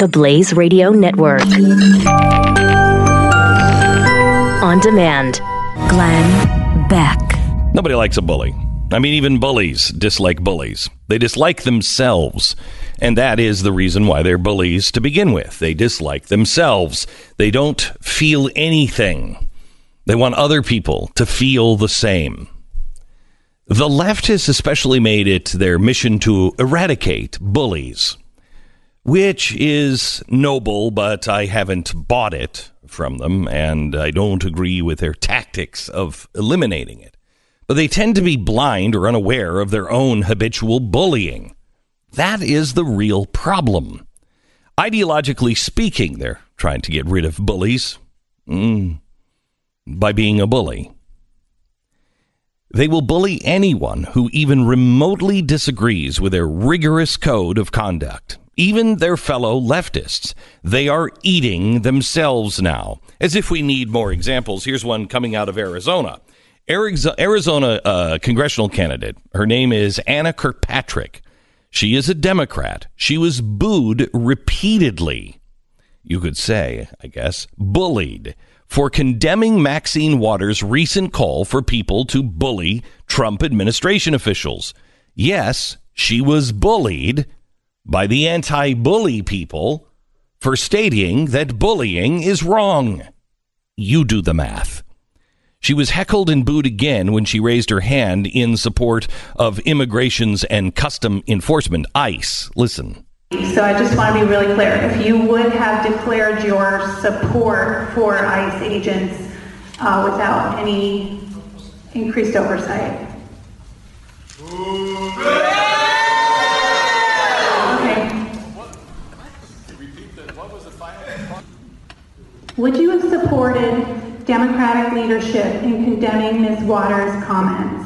The Blaze Radio Network. On demand. Glenn Beck. Nobody likes a bully. I mean, even bullies dislike bullies. They dislike themselves. And that is the reason why they're bullies to begin with. They dislike themselves. They don't feel anything. They want other people to feel the same. The left has especially made it their mission to eradicate bullies, which is noble, but I haven't bought it from them, and I don't agree with their tactics of eliminating it. But they tend to be blind or unaware of their own habitual bullying. That is the real problem. Ideologically speaking, they're trying to get rid of bullies by being a bully. They will bully anyone who even remotely disagrees with their rigorous code of conduct. Even their fellow leftists. They are eating themselves now. As if we need more examples. Here's one coming out of Arizona. Arizona congressional candidate. Her name is Anna Kirkpatrick. She is a Democrat. She was booed repeatedly. You could say, I guess, bullied for condemning Maxine Waters' recent call for people to bully Trump administration officials. Yes, she was bullied by the anti-bully people for stating that bullying is wrong. You do the math. She was heckled and booed again when she raised her hand in support of Immigrations and Custom Enforcement, ICE. Listen. So I just want to be really clear. If you would have declared your support for ICE agents without any increased oversight. Would you have supported Democratic leadership in condemning Ms. Waters' comments?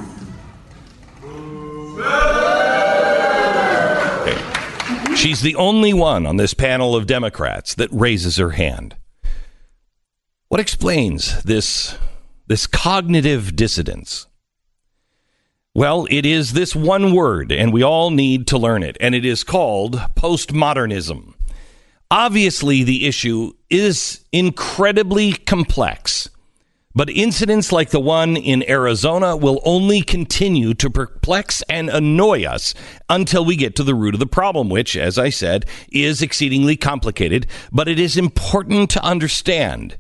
Okay. She's the only one on this panel of Democrats that raises her hand. What explains this cognitive dissonance? Well, it is this one word, and we all need to learn it, and it is called postmodernism. Obviously, the issue is incredibly complex, but incidents like the one in Arizona will only continue to perplex and annoy us until we get to the root of the problem, which, as I said, is exceedingly complicated, but it is important to understand.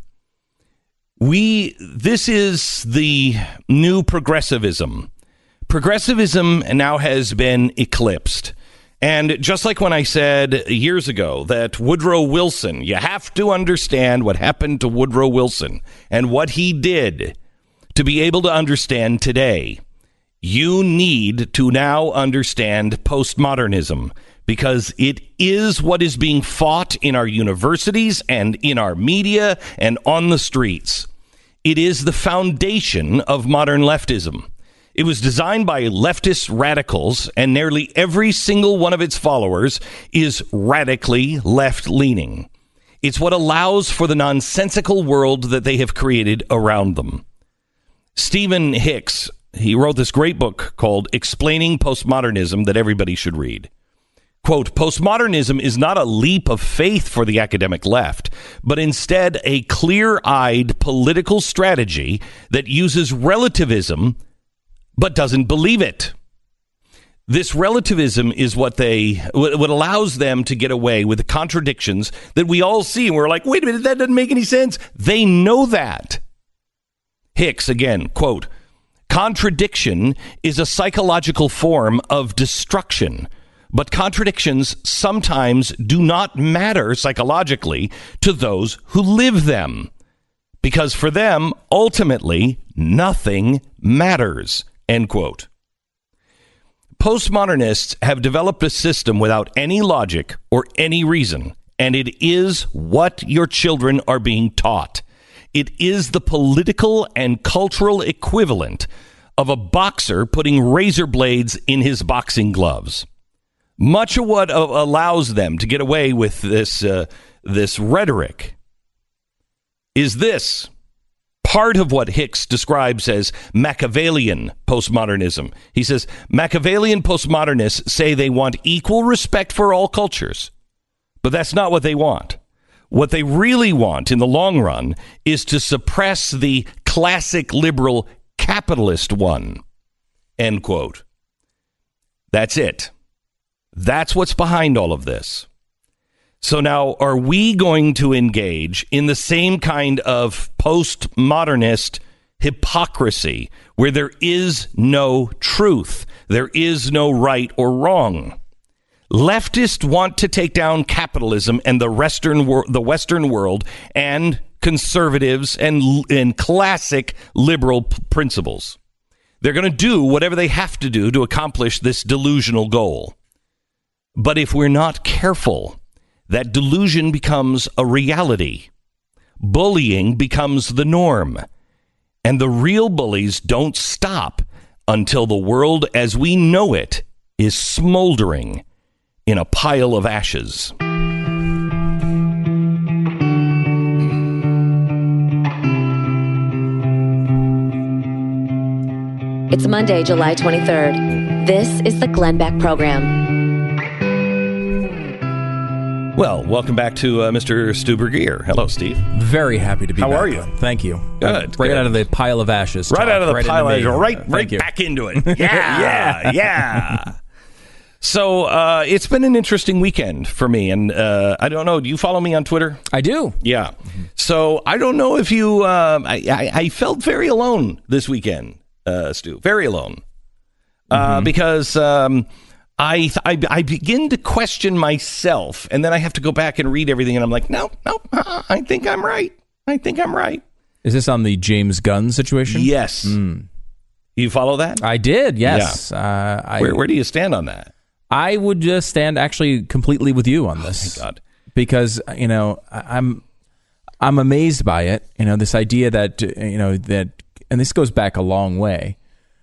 This is the new progressivism. Progressivism now has been eclipsed. And just like when I said years ago that Woodrow Wilson, you have to understand what happened to Woodrow Wilson and what he did to be able to understand today. You need to now understand postmodernism because it is what is being fought in our universities and in our media and on the streets. It is the foundation of modern leftism. It was designed by leftist radicals, and nearly every single one of its followers is radically left-leaning. It's what allows for the nonsensical world that they have created around them. Stephen Hicks, he wrote this great book called Explaining Postmodernism that everybody should read. Quote, postmodernism is not a leap of faith for the academic left, but instead a clear-eyed political strategy that uses relativism but doesn't believe it. This relativism is what allows them to get away with the contradictions that we all see. And we're like, wait a minute, that doesn't make any sense. They know that. Hicks, again, quote, contradiction is a psychological form of destruction, but contradictions sometimes do not matter psychologically to those who live them, because for them, ultimately, nothing matters. End quote. Postmodernists have developed a system without any logic or any reason, and it is what your children are being taught. It is the political and cultural equivalent of a boxer putting razor blades in his boxing gloves. Much of what allows them to get away with this rhetoric is this. Part of what Hicks describes as Machiavellian postmodernism. He says, Machiavellian postmodernists say they want equal respect for all cultures, But that's not what they want. What they really want in the long run is to suppress the classic liberal capitalist one. End quote. That's it. That's what's behind all of this. So now, are we going to engage in the same kind of postmodernist hypocrisy where there is no truth, there is no right or wrong? Leftists want to take down capitalism and the Western world, and conservatives and classic liberal principles. They're going to do whatever they have to do to accomplish this delusional goal. But if we're not careful, that delusion becomes a reality. Bullying becomes the norm. And the real bullies don't stop until the world as we know it is smoldering in a pile of ashes. It's Monday, July 23rd. This is the Glenn Beck Program. Well, welcome back to Mr. Stu Burguiere. Hello, Steve. Very happy to be back. How are you? Glenn. Thank you. Good. Right good. out of the pile of ashes. Right out of the pile of ashes. Right you. back into it. Yeah. yeah. So it's been an interesting weekend for me. And I don't know. Do you follow me on Twitter? I do. Yeah. So I don't know if you... I felt very alone this weekend, Stu. Very alone. Because... I begin to question myself, and then I have to go back and read everything, and I'm like, no, I think I'm right. Is this on the James Gunn situation? Yes. You follow that? I did, yes. Yeah. Where do you stand on that? I would just stand actually completely with you on this. Oh, thank God. Because, I'm amazed by it. This idea that, that, and this goes back a long way.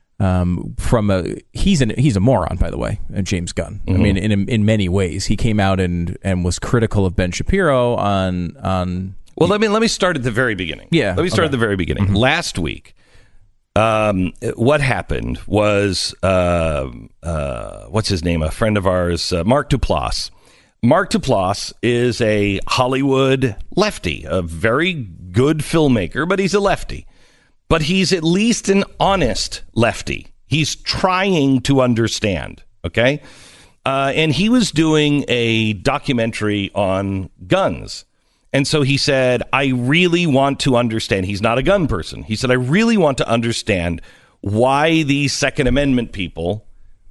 He's a moron, by the way, James Gunn. I mean, in many ways, he came out and was critical of Ben Shapiro on. Well, let me start at the very beginning. Yeah, let me start at the very beginning. Last week, what happened was what's his name? A friend of ours, Mark Duplass. Mark Duplass is a Hollywood lefty, a very good filmmaker, but he's a lefty. But he's at least an honest lefty. He's trying to understand, okay? And he was doing a documentary on guns. And so he said, I really want to understand. He's not a gun person. He said, I really want to understand why these Second Amendment people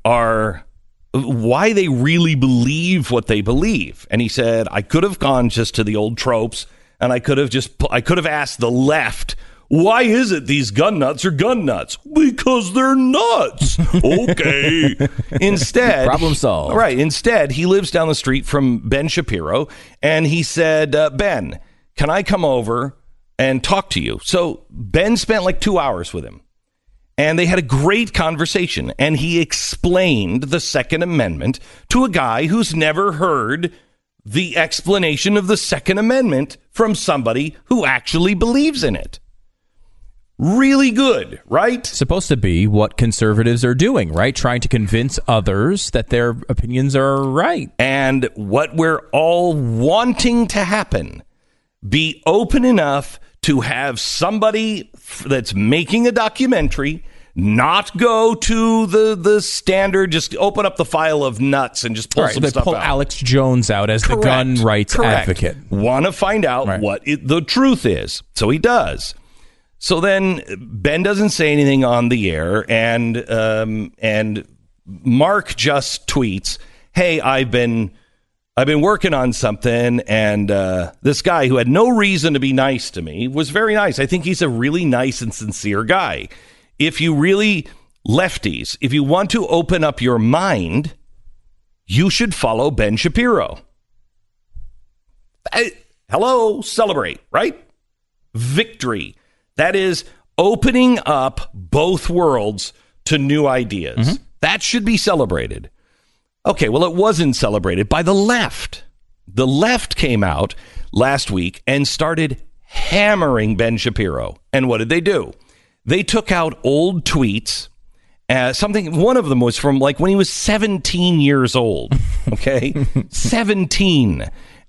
why they really believe what they believe. And he said, I could have gone just to the old tropes, and I could have asked the left, why is it these gun nuts are gun nuts? Because they're nuts. Okay. Instead, problem solved. Right. Instead, he lives down the street from Ben Shapiro, and he said, Ben, can I come over and talk to you? So Ben spent like 2 hours with him, and they had a great conversation, and he explained the Second Amendment to a guy who's never heard the explanation of the Second Amendment from somebody who actually believes in it. Really good, right? Supposed to be what conservatives are doing, right? Trying to convince others that their opinions are right. And what we're all wanting to happen, be open enough to have somebody that's making a documentary not go to the standard, just open up the file of nuts and just pull some stuff pull out. Alex Jones out as the gun rights advocate. Want to find out what the truth is. So he does. So then Ben doesn't say anything on the air, and Mark just tweets, "Hey, I've been working on something, and this guy who had no reason to be nice to me was very nice. I think he's a really nice and sincere guy. If you really lefties, if you want to open up your mind, you should follow Ben Shapiro." Hello, celebrate, right? Victory. That is opening up both worlds to new ideas. That should be celebrated. Okay, well, it wasn't celebrated by the left. The left came out last week and started hammering Ben Shapiro. And what did they do? They took out old tweets. One of them was from like when he was 17 years old. Okay, 17.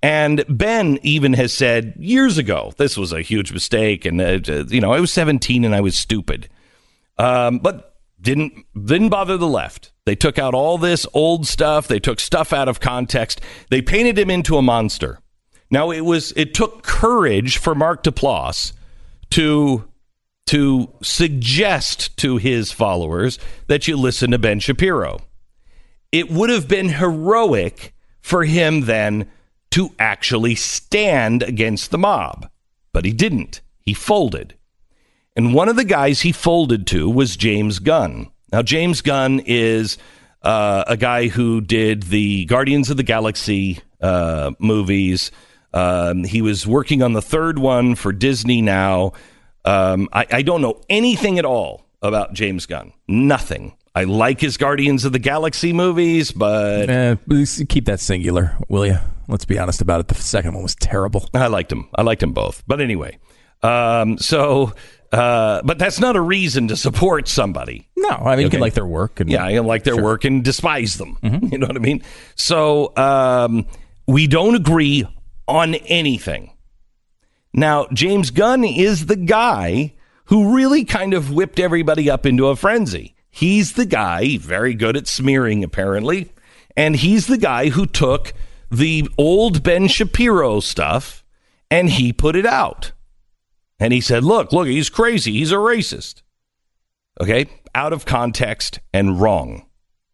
And Ben even has said years ago, this was a huge mistake. And, I was 17 and I was stupid. But didn't bother the left. They took out all this old stuff. They took stuff out of context. They painted him into a monster. Now, it took courage for Mark Duplass to suggest to his followers that you listen to Ben Shapiro. It would have been heroic for him then to actually stand against the mob. But he didn't. He folded. And one of the guys he folded to was James Gunn. Now, James Gunn is a guy who did the Guardians of the Galaxy movies. He was working on the third one for Disney now. I don't know anything at all about James Gunn. Nothing. I like his Guardians of the Galaxy movies, but... Please keep that singular, will you? Let's be honest about it. The second one was terrible. I liked them both. But anyway, but that's not a reason to support somebody. No, I mean, you can like their work. And, you can like their work and despise them. Mm-hmm. You know what I mean? So we don't agree on anything. Now, James Gunn is the guy who really kind of whipped everybody up into a frenzy. He's the guy, very good at smearing, apparently, and he's the guy who took the old Ben Shapiro stuff and he put it out. And he said, look, he's crazy. He's a racist. Okay? Out of context and wrong.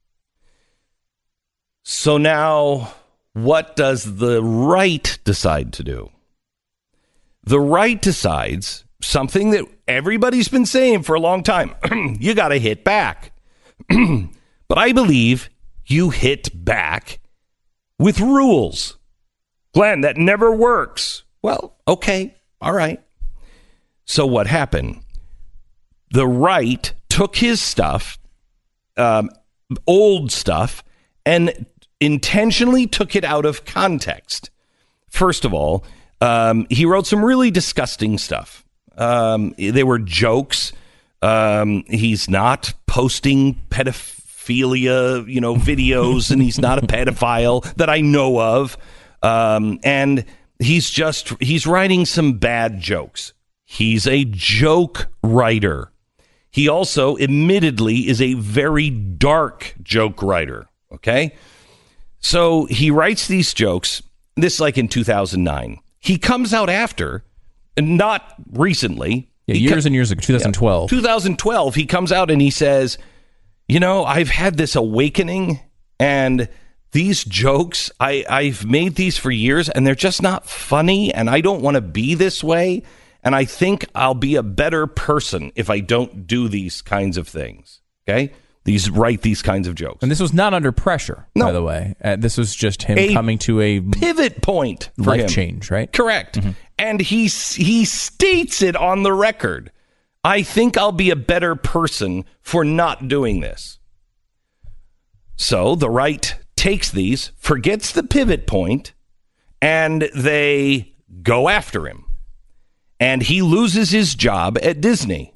So now, what does the right decide to do? The right decides something that everybody's been saying for a long time. You got to hit back. But I believe you hit back with rules. Glenn, that never works. Well, okay. All right. So what happened? The right took his stuff, old stuff, and intentionally took it out of context. First of all, he wrote some really disgusting stuff. They were jokes. He's not posting pedophilia, videos, and he's not a pedophile that I know of. And he's writing some bad jokes. He's a joke writer. He also, admittedly, is a very dark joke writer. Okay? So he writes these jokes, this like in 2009. He comes out after, not recently. Yeah, years and years ago, 2012. 2012, he comes out and he says, I've had this awakening, and these jokes, I've made these for years, and they're just not funny, and I don't want to be this way, and I think I'll be a better person if I don't do these kinds of things. Okay? Write these kinds of jokes. And this was not under pressure, by the way. This was just him coming to a pivot point for life him. Change, right? Correct. Mm-hmm. And he states it on the record. I think I'll be a better person for not doing this. So the right takes these, forgets the pivot point, and they go after him. And he loses his job at Disney.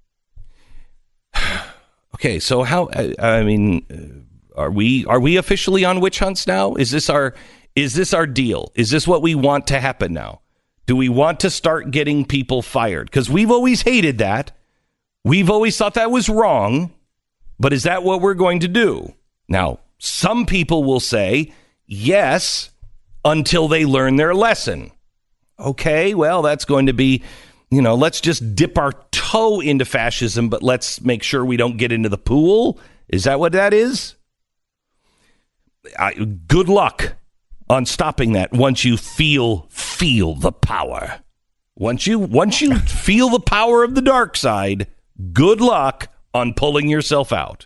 Okay, so how? I mean, are we officially on witch hunts now? Is this our deal? Is this what we want to happen now? Do we want to start getting people fired? Because we've always hated that. We've always thought that was wrong. But is that what we're going to do? Now, some people will say yes until they learn their lesson. Okay, well, that's going to be, let's just dip our toe into fascism, but let's make sure we don't get into the pool. Is that what that is? Good luck on stopping that once you feel the power. Once you feel the power of the dark side, good luck on pulling yourself out.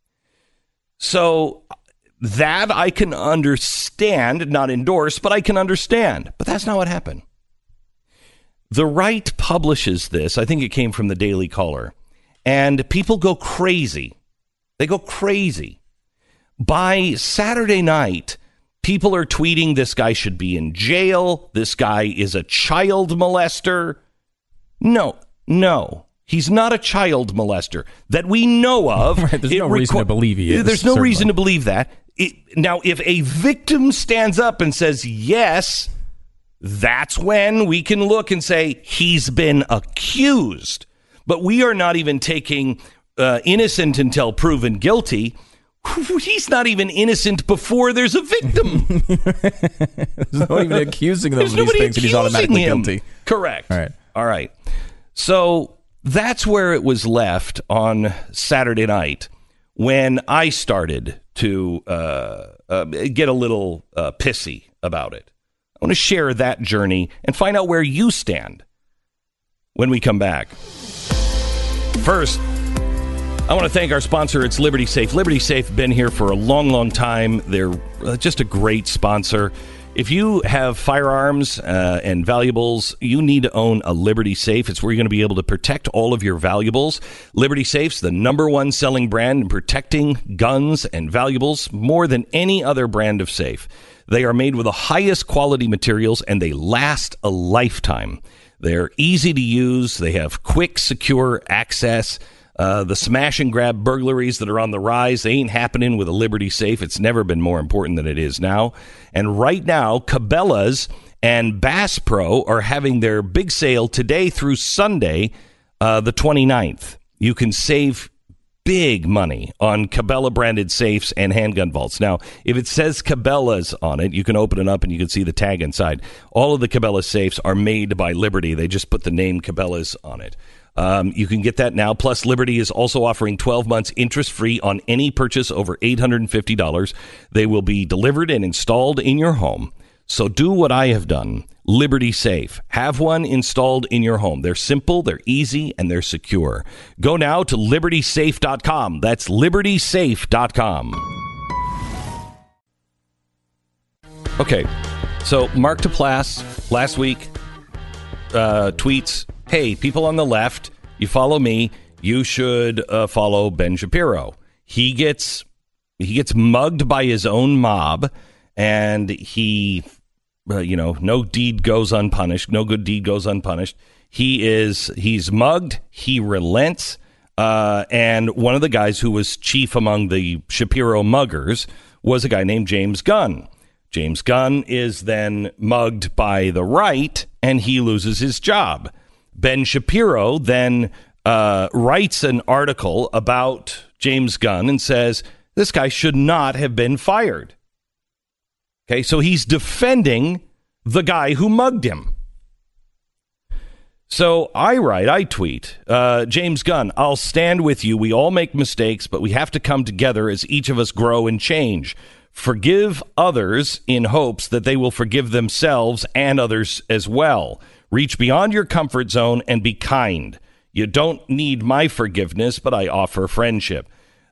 So that I can understand, not endorse, but I can understand. But that's not what happened. The right publishes this. I think it came from the Daily Caller. And people go crazy. They go crazy. By Saturday night, people are tweeting this guy should be in jail. This guy is a child molester. No. He's not a child molester that we know of. Right, there's no reason to believe he is. There's no reason to believe that. Now, if a victim stands up and says, yes, That's when we can look and say he's been accused. But we are not even taking innocent until proven guilty. He's not even innocent before there's a victim. There's no even accusing them of these things, and he's automatically guilty. Correct. All right. So that's where it was left on Saturday night when I started to get a little pissy about it. I want to share that journey and find out where you stand when we come back. First, I want to thank our sponsor. It's Liberty Safe. Liberty Safe been here for a long, long time. They're just a great sponsor. If you have firearms and valuables, you need to own a Liberty Safe. It's where you're going to be able to protect all of your valuables. Liberty Safe's the #1 selling brand in protecting guns and valuables more than any other brand of safe. They are made with the highest quality materials, and they last a lifetime. They're easy to use. They have quick, secure access. The smash and grab burglaries that are on the rise, they ain't happening with a Liberty Safe. It's never been more important than it is now. And right now, Cabela's and Bass Pro are having their big sale today through Sunday, the 29th. You can save big money on Cabela branded safes and handgun vaults. Now, if it says Cabela's on it, you can open it up and you can see the tag inside. All of the Cabela safes are made by Liberty. They just put the name Cabela's on it. You can get that now. Plus, Liberty is also offering 12 months interest-free on any purchase over $850. They will be delivered and installed in your home. So do what I have done. Liberty Safe. Have one installed in your home. They're simple, they're easy, and they're secure. Go now to libertysafe.com. That's libertysafe.com. Okay, so Mark Duplass last week tweets, hey, people on the left, you follow me, you should follow Ben Shapiro. He gets mugged by his own mob, and he, no deed goes unpunished. No good deed goes unpunished. He's mugged. He relents. And one of the guys who was chief among the Shapiro muggers was a guy named James Gunn. James Gunn is then mugged by the right, and he loses his job. Ben Shapiro then writes an article about James Gunn and says, this guy should not have been fired. Okay, so he's defending the guy who mugged him. So I tweet, James Gunn, I'll stand with you. We all make mistakes, but we have to come together as each of us grow and change. Forgive others in hopes that they will forgive themselves and others as well. Reach beyond your comfort zone and be kind. You don't need my forgiveness, but I offer friendship.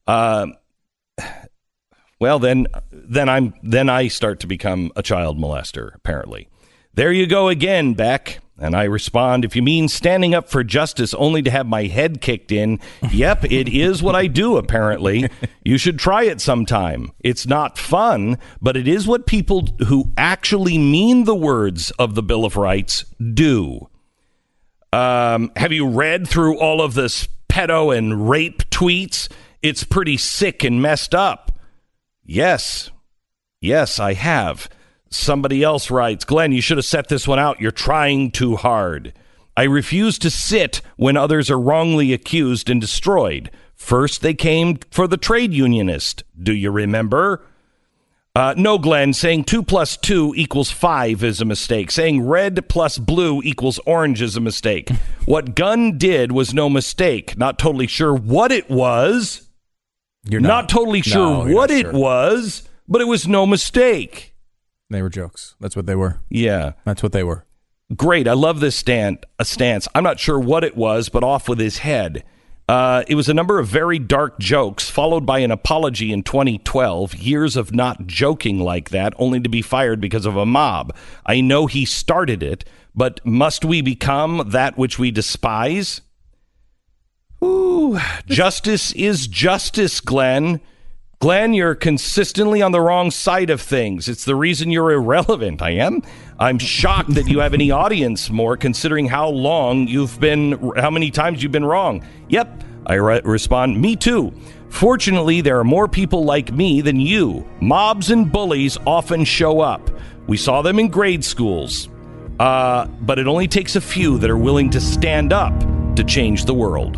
Well, then I start to become a child molester, apparently. There you go again, Beck. And I respond, if you mean standing up for justice only to have my head kicked in, yep, it is what I do, apparently. You should try it sometime. It's not fun, but it is what people who actually mean the words of the Bill of Rights do. Have you read through all of this pedo and rape tweets? It's pretty sick and messed up. Yes, I have. Somebody else writes, Glenn, you should have set this one out. You're trying too hard. I refuse to sit when others are wrongly accused and destroyed. First, they came for the trade unionist. Do you remember? No, Glenn, saying 2 + 2 = 5 is a mistake. Saying red plus blue equals orange is a mistake. What Gunn did was no mistake. Not totally sure what it was. You're not totally sure what it was, but it was no mistake. They were jokes. That's what they were. Yeah. That's what they were. Great. I love this stance. I'm not sure what it was, but off with his head. It was a number of very dark jokes, followed by an apology in 2012. Years of not joking like that, only to be fired because of a mob. I know he started it, but must we become that which we despise? Ooh, justice is justice, Glenn. Glenn, you're consistently on the wrong side of things. It's the reason you're irrelevant. I'm shocked that you have any audience more, considering how many times you've been wrong. Yep, I respond, me too. Fortunately, there are more people like me than you. Mobs and bullies often show up. We saw them in grade schools. but it only takes a few that are willing to stand up to change the world.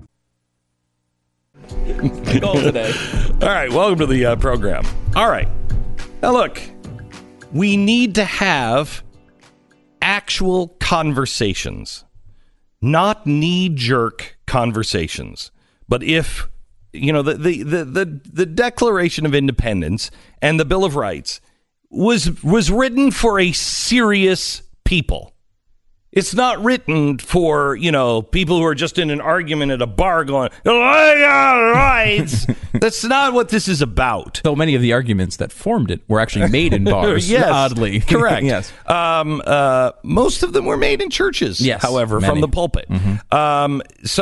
Goal today. All right, welcome to the program. All right. Now, look, we need to have actual conversations, not knee-jerk conversations. But if, the Declaration of Independence and the Bill of Rights was written for a serious people. It's not written for, people who are just in an argument at a bar going, I got rights. That's not what this is about. So many of the arguments that formed it were actually made in bars, yes, oddly. Correct. Yes. Most of them were made in churches, yes, however, many. from the pulpit. Mm-hmm.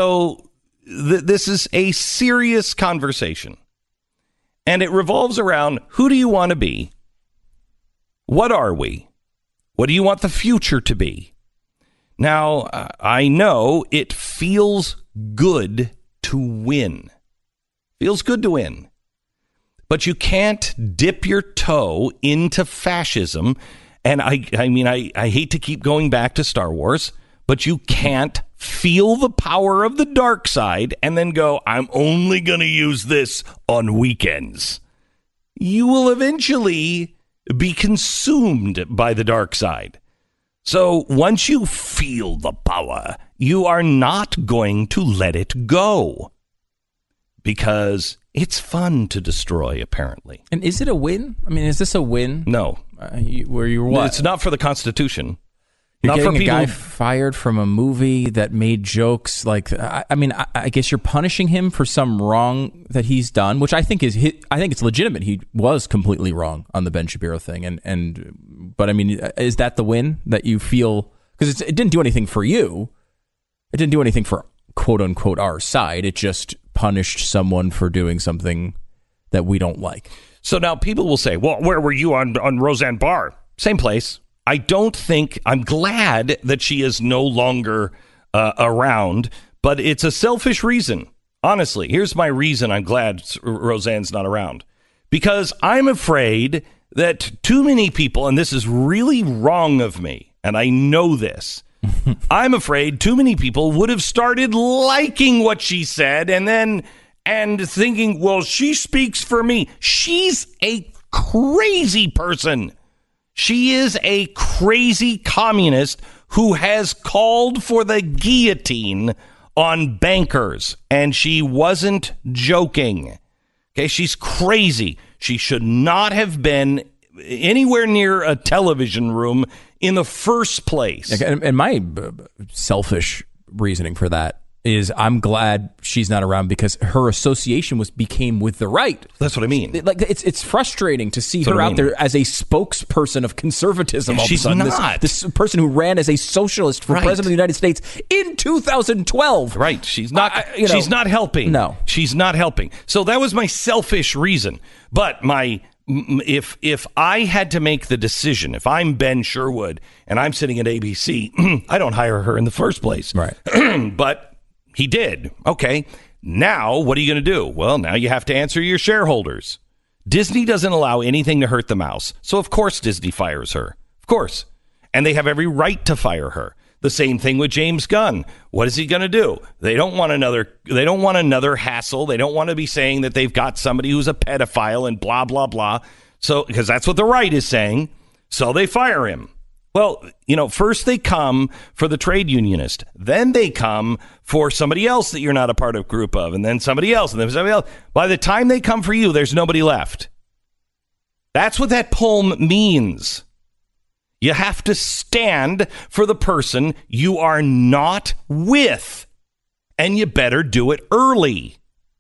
This is a serious conversation. And it revolves around, who do you want to be? What are we? What do you want the future to be? Now, I know it feels good to win. Feels good to win. But you can't dip your toe into fascism. And I hate to keep going back to Star Wars, but you can't feel the power of the dark side and then go, I'm only going to use this on weekends. You will eventually be consumed by the dark side. So once you feel the power, you are not going to let it go because it's fun to destroy, apparently. And is it a win? I mean, is this a win? No. Where you're what? It's not for the Constitution. You're not getting for people a guy fired from a movie that made jokes like, I guess you're punishing him for some wrong that he's done, which I think it's legitimate. He was completely wrong on the Ben Shapiro thing. But I mean, is that the win that you feel? Because it didn't do anything for you. It didn't do anything for quote unquote our side. It just punished someone for doing something that we don't like. So now people will say, well, where were you on Roseanne Barr? Same place. I'm glad that she is no longer around, but it's a selfish reason. Honestly, here's my reason I'm glad Roseanne's not around. Because I'm afraid that too many people, and this is really wrong of me, and I know this, I'm afraid too many people would have started liking what she said and thinking, well, she speaks for me. She's a crazy person. She is a crazy communist who has called for the guillotine on bankers, and she wasn't joking. Okay, she's crazy. She should not have been anywhere near a television room in the first place. And my selfish reasoning for that is I'm glad she's not around because her association became with the right. That's what I mean. Like it's frustrating to see her out there as a spokesperson of conservatism. All she's of a sudden. not. This person who ran as a socialist for president of the United States in 2012. Right. She's not. She's not helping. No, she's not helping. So that was my selfish reason. But if I had to make the decision, if I'm Ben Sherwood and I'm sitting at ABC, I don't hire her in the first place. Right. But he did. Okay. Now, what are you going to do? Well, now you have to answer your shareholders. Disney doesn't allow anything to hurt the mouse. So, of course, Disney fires her. Of course. And they have every right to fire her. The same thing with James Gunn. What is he going to do? They don't want another hassle. They don't want to be saying that they've got somebody who's a pedophile and blah, blah, blah. So, because that's what the right is saying. So they fire him. Well, first they come for the trade unionist. Then they come for somebody else that you're not a part of group of. And then somebody else. And then somebody else. By the time they come for you, there's nobody left. That's what that poem means. You have to stand for the person you are not with. And you better do it early.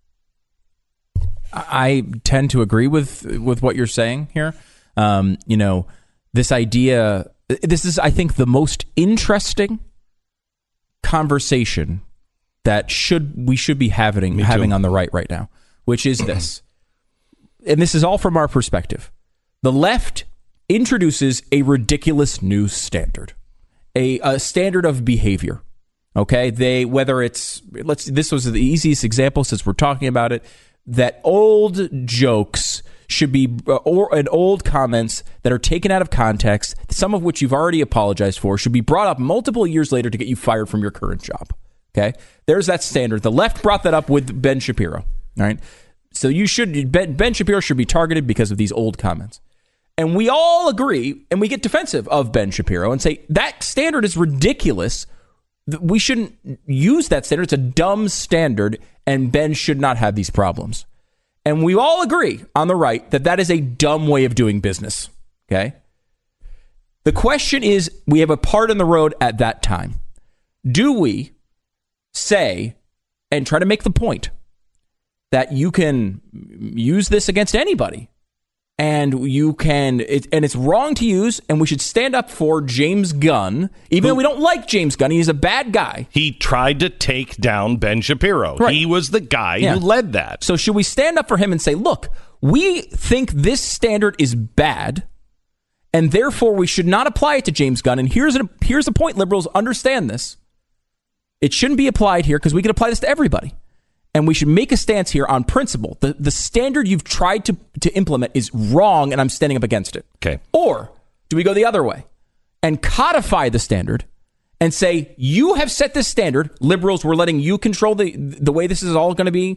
I tend to agree with what you're saying here. This idea... This is, I think, the most interesting conversation that we should be having on the right now, which is this. And this is all from our perspective. The left introduces a ridiculous new standard, a standard of behavior. Okay, this was the easiest example since we're talking about it. that old jokes should be, and old comments that are taken out of context, some of which you've already apologized for, should be brought up multiple years later to get you fired from your current job. Okay? There's that standard. The left brought that up with Ben Shapiro. All right? So Ben Shapiro should be targeted because of these old comments. And we all agree, and we get defensive of Ben Shapiro and say, that standard is ridiculous. We shouldn't use that standard. It's a dumb standard, and Ben should not have these problems. And we all agree on the right that that is a dumb way of doing business. Okay? The question is, we have a part in the road at that time. Do we say and try to make the point that you can use this against anybody, and you can, and it's wrong to use, and we should stand up for James Gunn, even though we don't like James Gunn. He's a bad guy. He tried to take down Ben Shapiro. Right. He was the guy who led that. So should we stand up for him and say, look, we think this standard is bad, and therefore we should not apply it to James Gunn. And here's the point, liberals, understand this. It shouldn't be applied here because we can apply this to everybody. And we should make a stance here on principle. The standard you've tried to implement is wrong, and I'm standing up against it. Okay. Or do we go the other way and codify the standard and say, you have set this standard, liberals, we're letting you control the way this is all going to be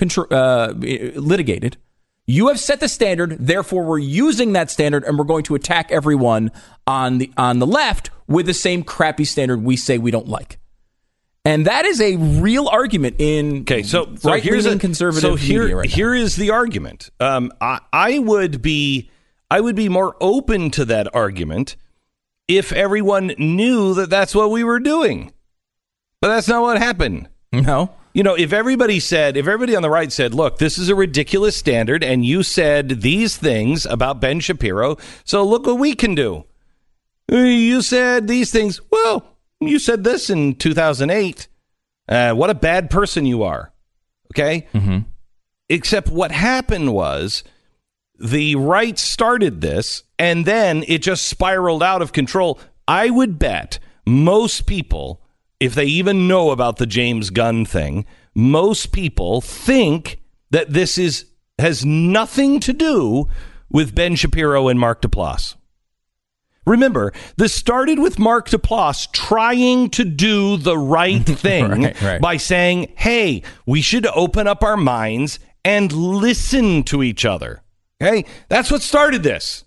litigated. You have set the standard, therefore we're using that standard, and we're going to attack everyone on the left with the same crappy standard we say we don't like. And that is a real argument in right-leaning conservative media right now. Here is the argument. I would be more open to that argument if everyone knew that that's what we were doing. But that's not what happened. No. If everybody on the right said, look, this is a ridiculous standard, and you said these things about Ben Shapiro, so look what we can do. You said these things. Well, you said this in 2008. What a bad person you are. Okay? Mm-hmm. Except what happened was the right started this, and then it just spiraled out of control. I would bet most people, if they even know about the James Gunn thing, most people think that this has nothing to do with Ben Shapiro and Mark Duplass. Remember, this started with Mark Duplass trying to do the right thing by saying, hey, we should open up our minds and listen to each other. Okay? That's what started this.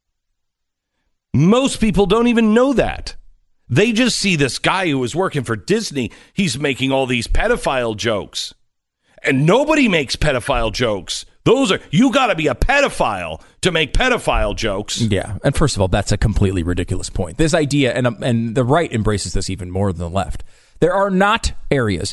Most people don't even know that. They just see this guy who was working for Disney. He's making all these pedophile jokes. And nobody makes pedophile jokes. You got to be a pedophile to make pedophile jokes. Yeah. And first of all, that's a completely ridiculous point. This idea, and the right embraces this even more than the left. There aren't areas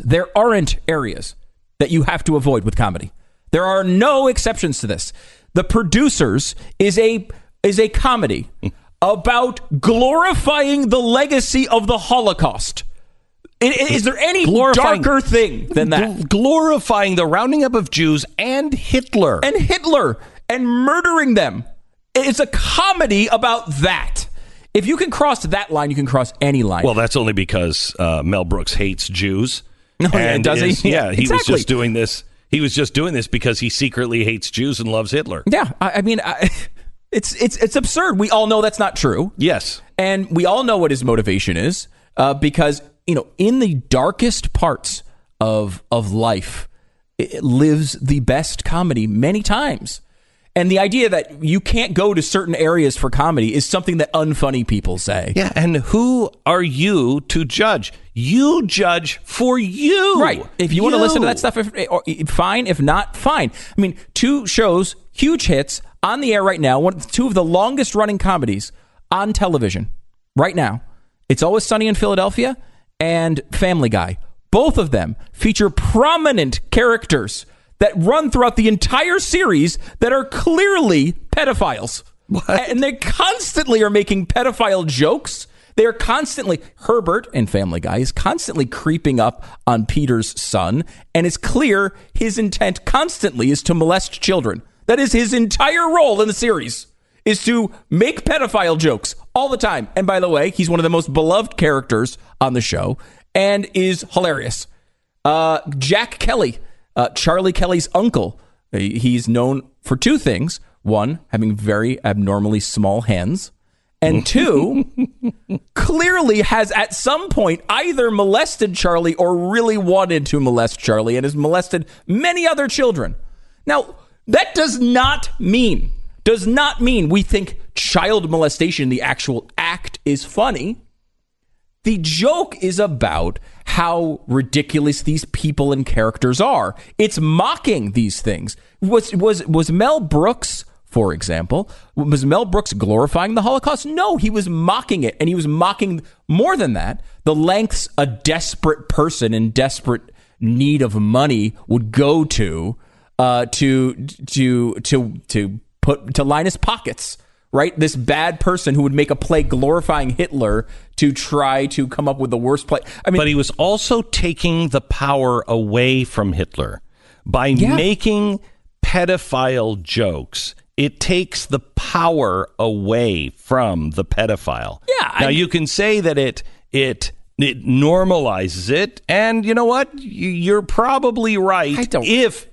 that you have to avoid with comedy. There are no exceptions to this. The Producers is a comedy about glorifying the legacy of the Holocaust. Is there any darker thing than that? Glorifying the rounding up of Jews and Hitler. And murdering them. It's a comedy about that. If you can cross that line, you can cross any line. Well, that's only because Mel Brooks hates Jews. No, does he? Yeah, he was just doing this. He was just doing this because he secretly hates Jews and loves Hitler. Yeah, I mean, it's absurd. We all know that's not true. Yes. And we all know what his motivation is because, in the darkest parts of life, it lives the best comedy many times. And the idea that you can't go to certain areas for comedy is something that unfunny people say. Yeah, and who are you to judge? You judge for you. Right. If you want to listen to that stuff, fine. If not, fine. I mean, 2 shows, huge hits, on the air right now, 2 of the longest running comedies on television right now. It's Always Sunny in Philadelphia and Family Guy. Both of them feature prominent characters that run throughout the entire series that are clearly pedophiles. What? And they constantly are making pedophile jokes. They are constantly, Herbert in Family Guy is constantly creeping up on Peter's son, and it's clear his intent constantly is to molest children. That is his entire role in the series, is to make pedophile jokes all the time. And by the way, he's one of the most beloved characters on the show and is hilarious. Jack Kelly, Charlie Kelly's uncle, He's known for two things. One, having very abnormally small hands. And two, clearly has at some point either molested Charlie or really wanted to molest Charlie and has molested many other children. Now, that does not mean we think child molestation, the actual act, is funny. The joke is about how ridiculous these people and characters are. It's mocking these things. Was Mel Brooks, for example, was Mel Brooks glorifying the Holocaust? No, he was mocking it. And he was mocking, more than that, the lengths a desperate person in desperate need of money would go to line his pockets. Right? This bad person who would make a play glorifying Hitler to try to come up with the worst play. I mean, but he was also taking the power away from Hitler by making pedophile jokes. It takes the power away from the pedophile. Yeah. Now, you can say that it normalizes it, and you know what? You're probably right. If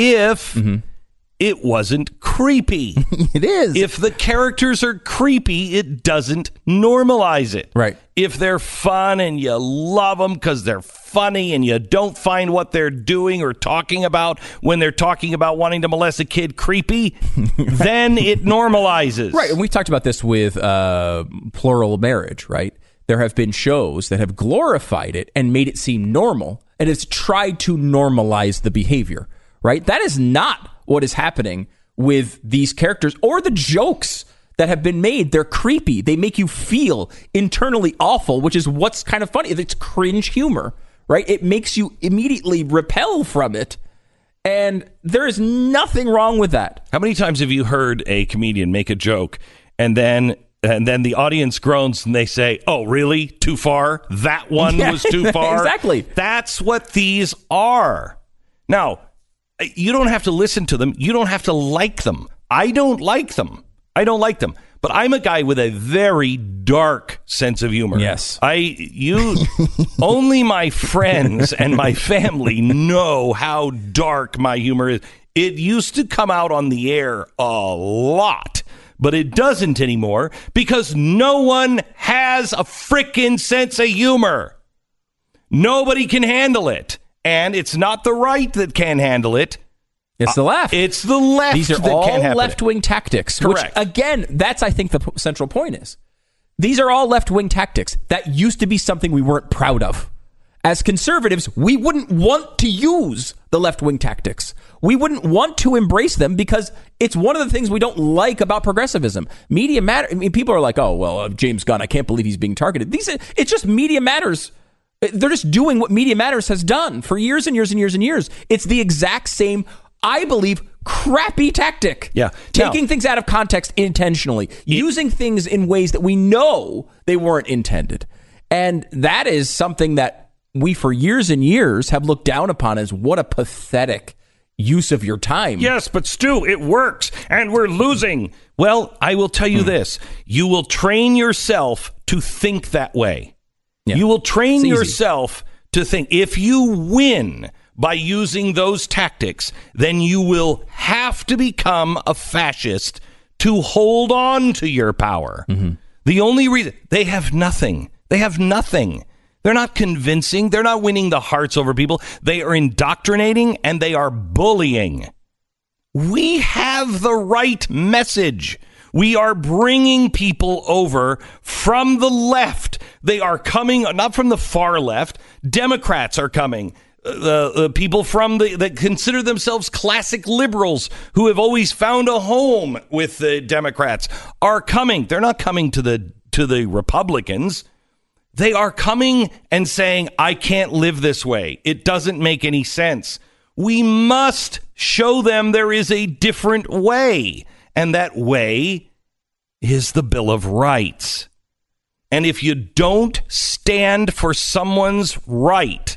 it wasn't creepy. It is. If the characters are creepy, it doesn't normalize it. Right. If they're fun and you love them because they're funny and you don't find what they're doing or talking about when they're talking about wanting to molest a kid creepy, then it normalizes. Right. And we talked about this with Plural Marriage, right? There have been shows that have glorified it and made it seem normal, and it's tried to normalize the behavior, right? That is not what is happening with these characters or the jokes that have been made. They're creepy. They make you feel internally awful, which is what's kind of funny. It's cringe humor, right? It makes you immediately repel from it. And there is nothing wrong with that. How many times have you heard a comedian make a joke and then the audience groans and they say, "Oh, really? Too far? That one was too far?" Exactly. That's what these are. Now, you don't have to listen to them. You don't have to like them. I don't like them. But I'm a guy with a very dark sense of humor. Yes. Only my friends and my family know how dark my humor is. It used to come out on the air a lot, but it doesn't anymore because no one has a frickin' sense of humor. Nobody can handle it. And it's not the right that can handle it. It's the left. It's the left. These are that all can left-wing tactics. Correct. Which, again, that's, I think, the central point is. These are all left-wing tactics. That used to be something we weren't proud of. As conservatives, we wouldn't want to use the left-wing tactics. We wouldn't want to embrace them because it's one of the things we don't like about progressivism. Media matter. I mean, people are like, "Oh, well, James Gunn, I can't believe he's being targeted." It's just Media Matters. They're just doing what Media Matters has done for years and years and years and years. It's the exact same, I believe, crappy tactic. Yeah. Taking things out of context intentionally, using things in ways that we know they weren't intended. And that is something that we, for years and years, have looked down upon as what a pathetic use of your time. Yes, but Stu, it works, and we're losing. Well, I will tell you this. You will train yourself to think that way. Yeah. You will train yourself to think. If you win by using those tactics, then you will have to become a fascist to hold on to your power. Mm-hmm. The only reason they have nothing. They're not convincing. They're not winning the hearts over people. They are indoctrinating and they are bullying. We have the right message. We are bringing people over from the left. They are coming, not from the far left. Democrats are coming. People from that consider themselves classic liberals who have always found a home with the Democrats are coming. They're not coming to the Republicans. They are coming and saying, "I can't live this way. It doesn't make any sense." We must show them there is a different way. And that way is the Bill of Rights. And if you don't stand for someone's right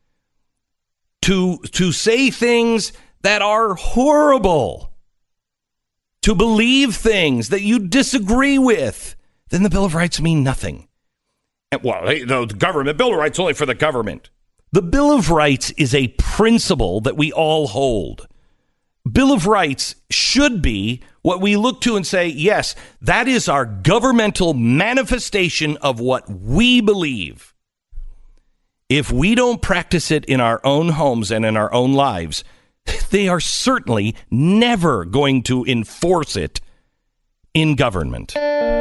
to say things that are horrible, to believe things that you disagree with, then the Bill of Rights mean nothing. Well, the government, Bill of Rights only for the government. The Bill of Rights is a principle that we all hold. Bill of Rights should be what we look to and say, yes, that is our governmental manifestation of what we believe. If we don't practice it in our own homes and in our own lives, they are certainly never going to enforce it in government.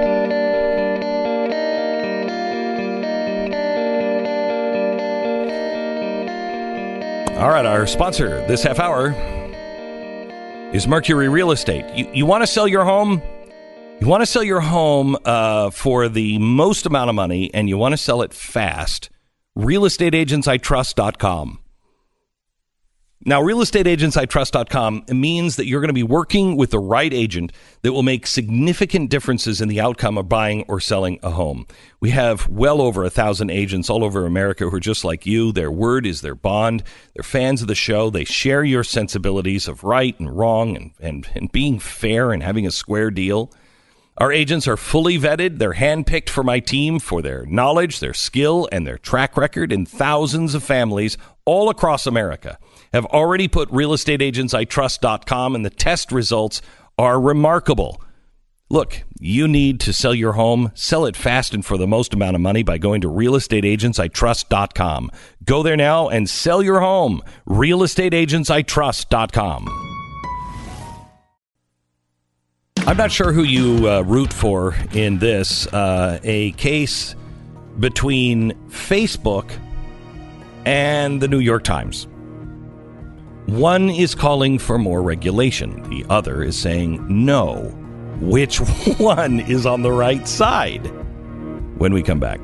All right, our sponsor this half hour is Mercury Real Estate. You want to sell your home? You want to sell your home for the most amount of money, and you want to sell it fast. realestateagentsitrust.com. Now, realestateagentsitrust.com means that you're going to be working with the right agent that will make significant differences in the outcome of buying or selling a home. We have well over 1,000 agents all over America who are just like you. Their word is their bond. They're fans of the show. They share your sensibilities of right and wrong and being fair and having a square deal. Our agents are fully vetted. They're handpicked for my team for their knowledge, their skill, and their track record. And thousands of families all across America have already put realestateagentsitrust.com, and the test results are remarkable. Look, you need to sell your home. Sell it fast and for the most amount of money by going to realestateagentsitrust.com. Go there now and sell your home. realestateagentsitrust.com. I'm not sure who you root for in this. A case between Facebook and the New York Times. One is calling for more regulation. The other is saying no. Which one is on the right side? When we come back.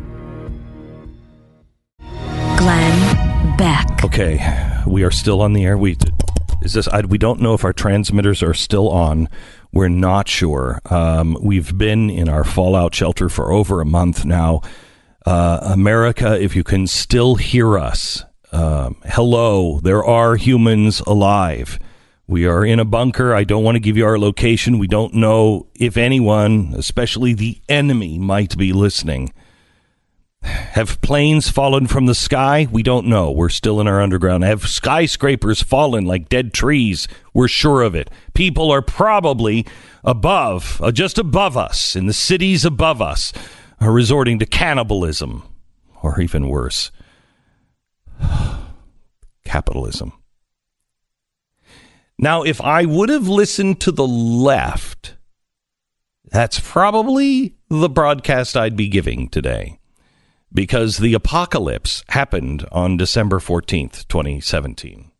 Glenn Beck. Okay, we are still on the air. We don't know if our transmitters are still on. We're not sure. We've been in our fallout shelter for over a month now. America, if you can still hear us, hello, there are humans alive. We are in a bunker. I don't want to give you our location. We don't know if anyone, especially the enemy, might be listening. Have planes fallen from the sky? We don't know. We're still in our underground. Have skyscrapers fallen like dead trees? We're sure of it. People are probably above, just above us, in the cities above us, are resorting to cannibalism, or even worse, capitalism. Now, if I would have listened to the left, that's probably the broadcast I'd be giving today, because the apocalypse happened on December 14th, 2017.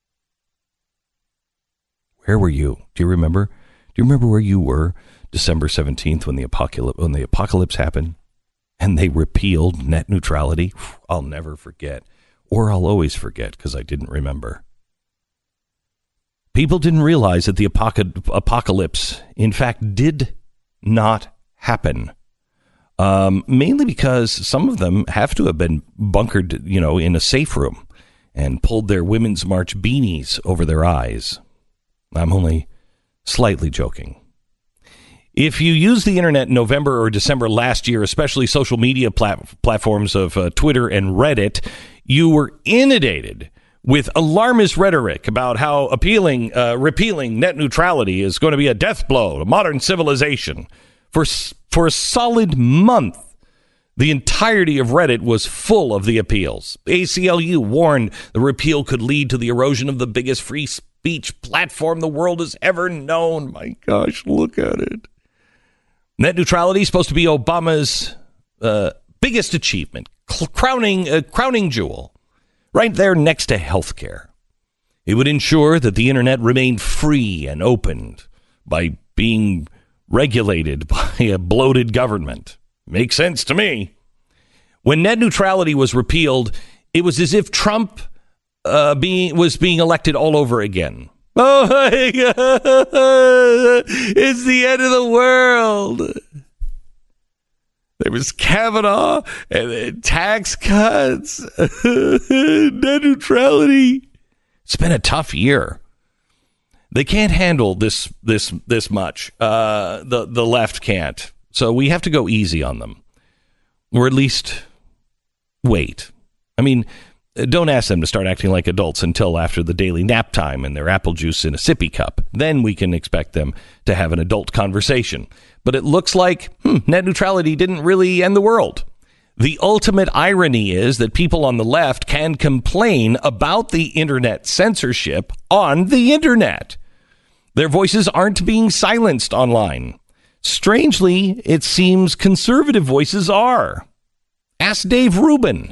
Where were you? Do you remember? Do you remember where you were December 17th when the apocalypse happened and they repealed net neutrality? I'll never forget, or I'll always forget because I didn't remember. People didn't realize that the apocalypse, in fact, did not happen. Mainly because some of them have to have been bunkered, in a safe room and pulled their Women's March beanies over their eyes. I'm only slightly joking. If you used the internet in November or December last year, especially social media platforms of Twitter and Reddit, you were inundated with alarmist rhetoric about how repealing net neutrality is going to be a death blow to modern civilization. For a solid month, the entirety of Reddit was full of the appeals. ACLU warned the repeal could lead to the erosion of the biggest free speech platform the world has ever known. My gosh, look at it. Net neutrality is supposed to be Obama's biggest achievement, crowning jewel, right there next to healthcare. It would ensure that the internet remained free and opened by being regulated by a bloated government. Makes sense to me. When net neutrality was repealed, it was as if Trump was being elected all over again. Oh my God, it's the end of the world. There was Kavanaugh and then tax cuts, net neutrality. It's been a tough year. They can't handle this much. The left can't. So we have to go easy on them, or at least wait. I mean, don't ask them to start acting like adults until after the daily nap time and their apple juice in a sippy cup. Then we can expect them to have an adult conversation. But it looks like net neutrality didn't really end the world. The ultimate irony is that people on the left can complain about the internet censorship on the internet. Their voices aren't being silenced online. Strangely, it seems conservative voices are. Ask Dave Rubin,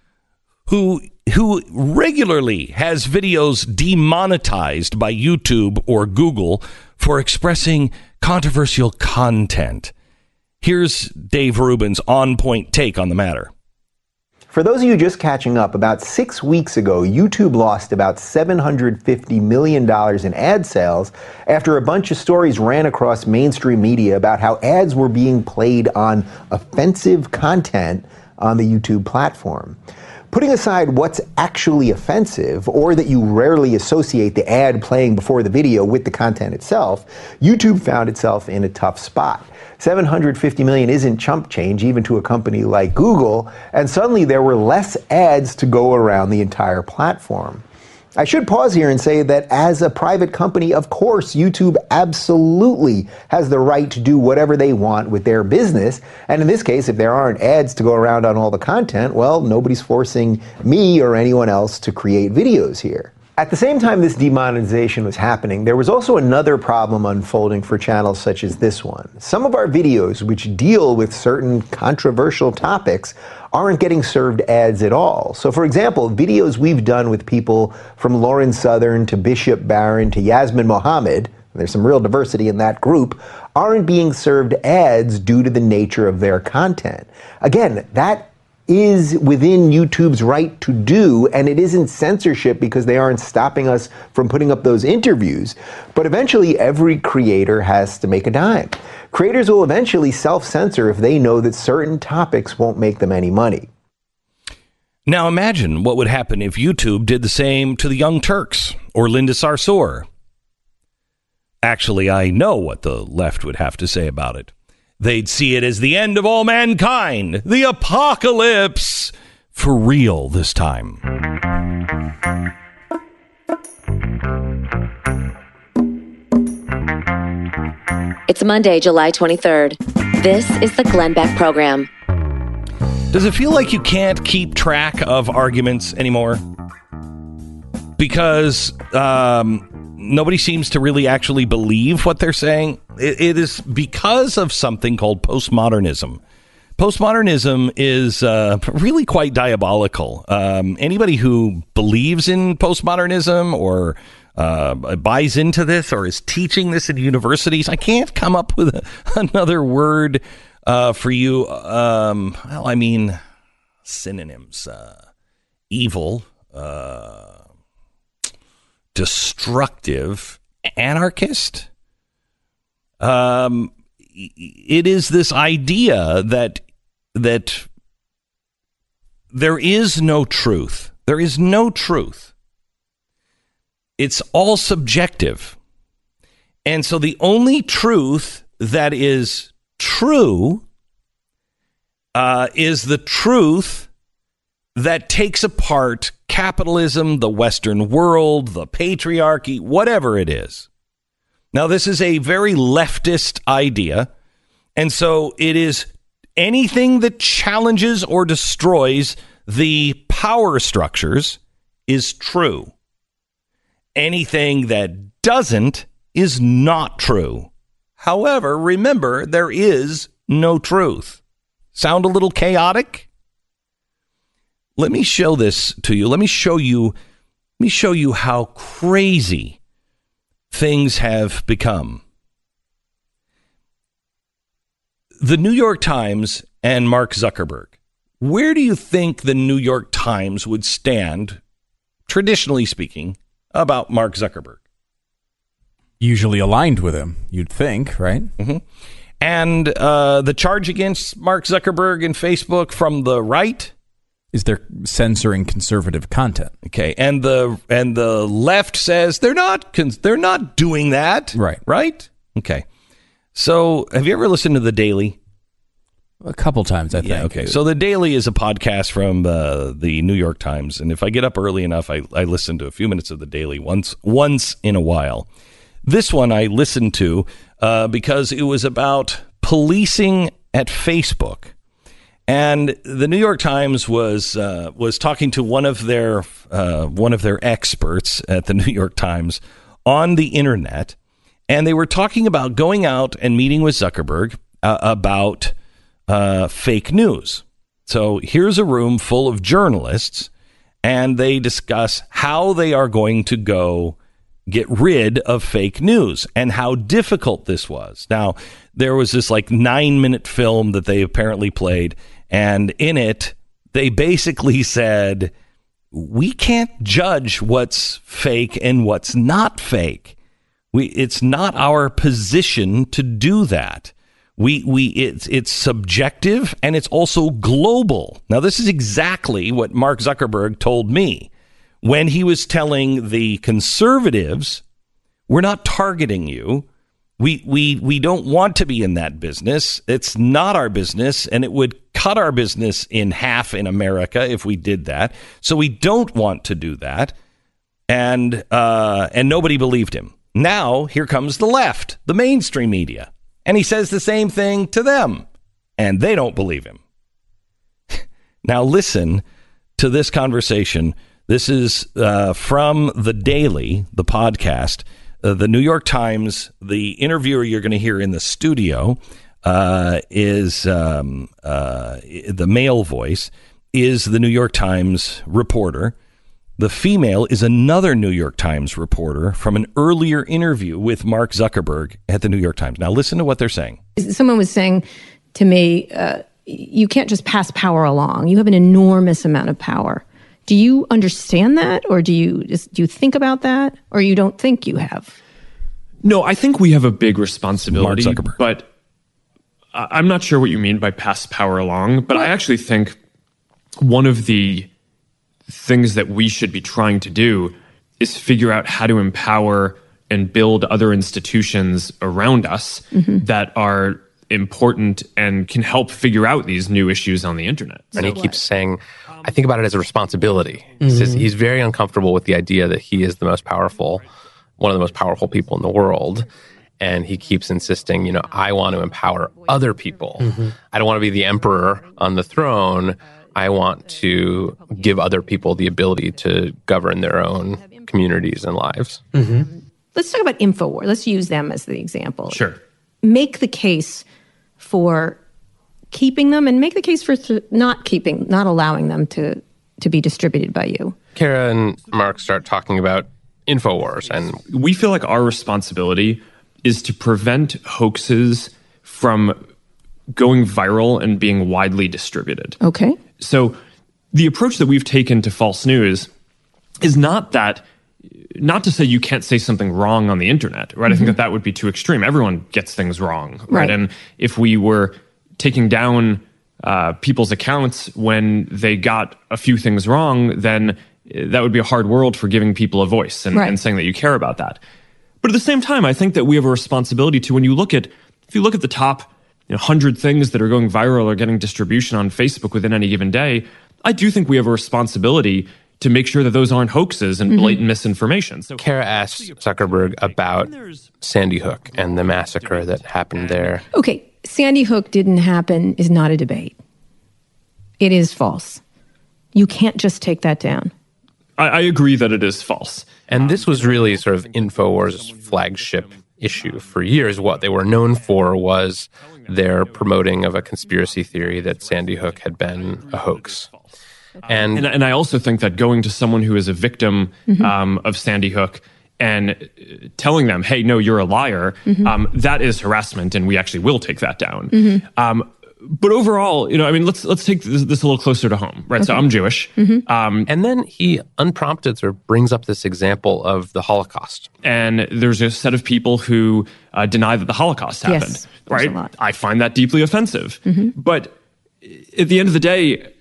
who regularly has videos demonetized by YouTube or Google for expressing controversial content. Here's Dave Rubin's on-point take on the matter. For those of you just catching up, about 6 weeks ago, YouTube lost about $750 million in ad sales after a bunch of stories ran across mainstream media about how ads were being played on offensive content on the YouTube platform. Putting aside what's actually offensive, or that you rarely associate the ad playing before the video with the content itself, YouTube found itself in a tough spot. $750 million isn't chump change, even to a company like Google, and suddenly there were less ads to go around the entire platform. I should pause here and say that as a private company, of course, YouTube absolutely has the right to do whatever they want with their business. And in this case, if there aren't ads to go around on all the content, well, nobody's forcing me or anyone else to create videos here. At the same time this demonetization was happening, there was also another problem unfolding for channels such as this one. Some of our videos, which deal with certain controversial topics, aren't getting served ads at all. So for example, videos we've done with people from Lauren Southern to Bishop Barron to Yasmin Mohammed, there's some real diversity in that group, aren't being served ads due to the nature of their content. Again, that is within YouTube's right to do, and it isn't censorship because they aren't stopping us from putting up those interviews. But eventually, every creator has to make a dime. Creators will eventually self-censor if they know that certain topics won't make them any money. Now imagine what would happen if YouTube did the same to the Young Turks or Linda Sarsour. Actually, I know what the left would have to say about it. They'd see it as the end of all mankind, the apocalypse, for real this time. It's Monday, July 23rd. This is the Glenn Beck Program. Does it feel like you can't keep track of arguments anymore? Because nobody seems to really actually believe what they're saying. It is because of something called postmodernism. Postmodernism is really quite diabolical. Anybody who believes in postmodernism or buys into this or is teaching this at universities, I can't come up with another word for you. Well, I mean, synonyms. Evil, destructive, anarchist. It is this idea that there is no truth. There is no truth. It's all subjective. And so the only truth that is true is the truth that takes apart capitalism, the Western world, the patriarchy, whatever it is. Now, this is a very leftist idea, and so it is anything that challenges or destroys the power structures is true. Anything that doesn't is not true. However, remember, there is no truth. Sound a little chaotic? Let me show this to you. Let me show you how crazy things have become. The New York Times and Mark Zuckerberg. Where do you think the New York Times would stand, traditionally speaking, about Mark Zuckerberg? Usually aligned with him, you'd think, right? Mm-hmm. And the charge against Mark Zuckerberg and Facebook from the right is they're censoring conservative content. Okay, and the left says they're not doing that. Right. Right? Okay. So, have you ever listened to The Daily? A couple times, I think. Yeah, okay. So The Daily is a podcast from the New York Times, and if I get up early enough, I listen to a few minutes of The Daily once in a while. This one I listened to because it was about policing at Facebook, and the New York Times was talking to one of their experts at the New York Times on the internet, and they were talking about going out and meeting with Zuckerberg about fake news. So here's a room full of journalists, and they discuss how they are going to go get rid of fake news and how difficult this was. Now, there was this 9-minute film that they apparently played, and in it, they basically said, we can't judge what's fake and what's not fake. It's not our position to do that. It's subjective, and it's also global. Now, this is exactly what Mark Zuckerberg told me when he was telling the conservatives, we're not targeting you. We don't want to be in that business. It's not our business, and it would cut our business in half in America if we did that. So we don't want to do that. And nobody believed him. Now, here comes the left, the mainstream media. And he says the same thing to them, and they don't believe him. Now listen to this conversation. This is from The Daily, the podcast. The New York Times, the interviewer you're going to hear in the studio is the male voice, is the New York Times reporter. The female is another New York Times reporter from an earlier interview with Mark Zuckerberg at the New York Times. Now, listen to what they're saying. Someone was saying to me, you can't just pass power along. You have an enormous amount of power. Do you understand that? Or do you think about that? Or you don't think you have? No, I think we have a big responsibility. Mark Zuckerberg. But I'm not sure what you mean by pass power along. But I actually think one of the things that we should be trying to do is figure out how to empower and build other institutions around us that are important and can help figure out these new issues on the internet. And he keeps saying, I think about it as a responsibility. He says he's very uncomfortable with the idea that he is the most powerful, one of the most powerful people in the world. And he keeps insisting, I want to empower other people. I don't want to be the emperor on the throne. I want to give other people the ability to govern their own communities and lives. Let's talk about InfoWars. Let's use them as the example. Sure. Make the case for keeping them and make the case for not allowing them to be distributed by you. Kara and Mark start talking about InfoWars. And we feel like our responsibility is to prevent hoaxes from going viral and being widely distributed. Okay. So the approach that we've taken to false news is not to say you can't say something wrong on the internet, right? I think that would be too extreme. Everyone gets things wrong, right? And if we were taking down people's accounts when they got a few things wrong, then that would be a hard world for giving people a voice and saying that you care about that. But at the same time, I think that we have a responsibility to, if you look at the top 100 things that are going viral or getting distribution on Facebook within any given day, I do think we have a responsibility to make sure that those aren't hoaxes and blatant misinformation. So Kara asked Zuckerberg about Sandy Hook and the massacre that happened there. Okay, Sandy Hook didn't happen is not a debate. It is false. You can't just take that down. I agree that it is false. And this was really sort of InfoWars' flagship issue for years. What they were known for was their promoting of a conspiracy theory that Sandy Hook had been a hoax. And I also think that going to someone who is a victim of Sandy Hook and telling them, hey, no, you're a liar, that is harassment, and we actually will take that down. But overall, let's take this a little closer to home, right? Okay. So I'm Jewish. And then he unprompted sort of brings up this example of the Holocaust. And there's a set of people who deny that the Holocaust happened, right? I find that deeply offensive. But at the end of the day,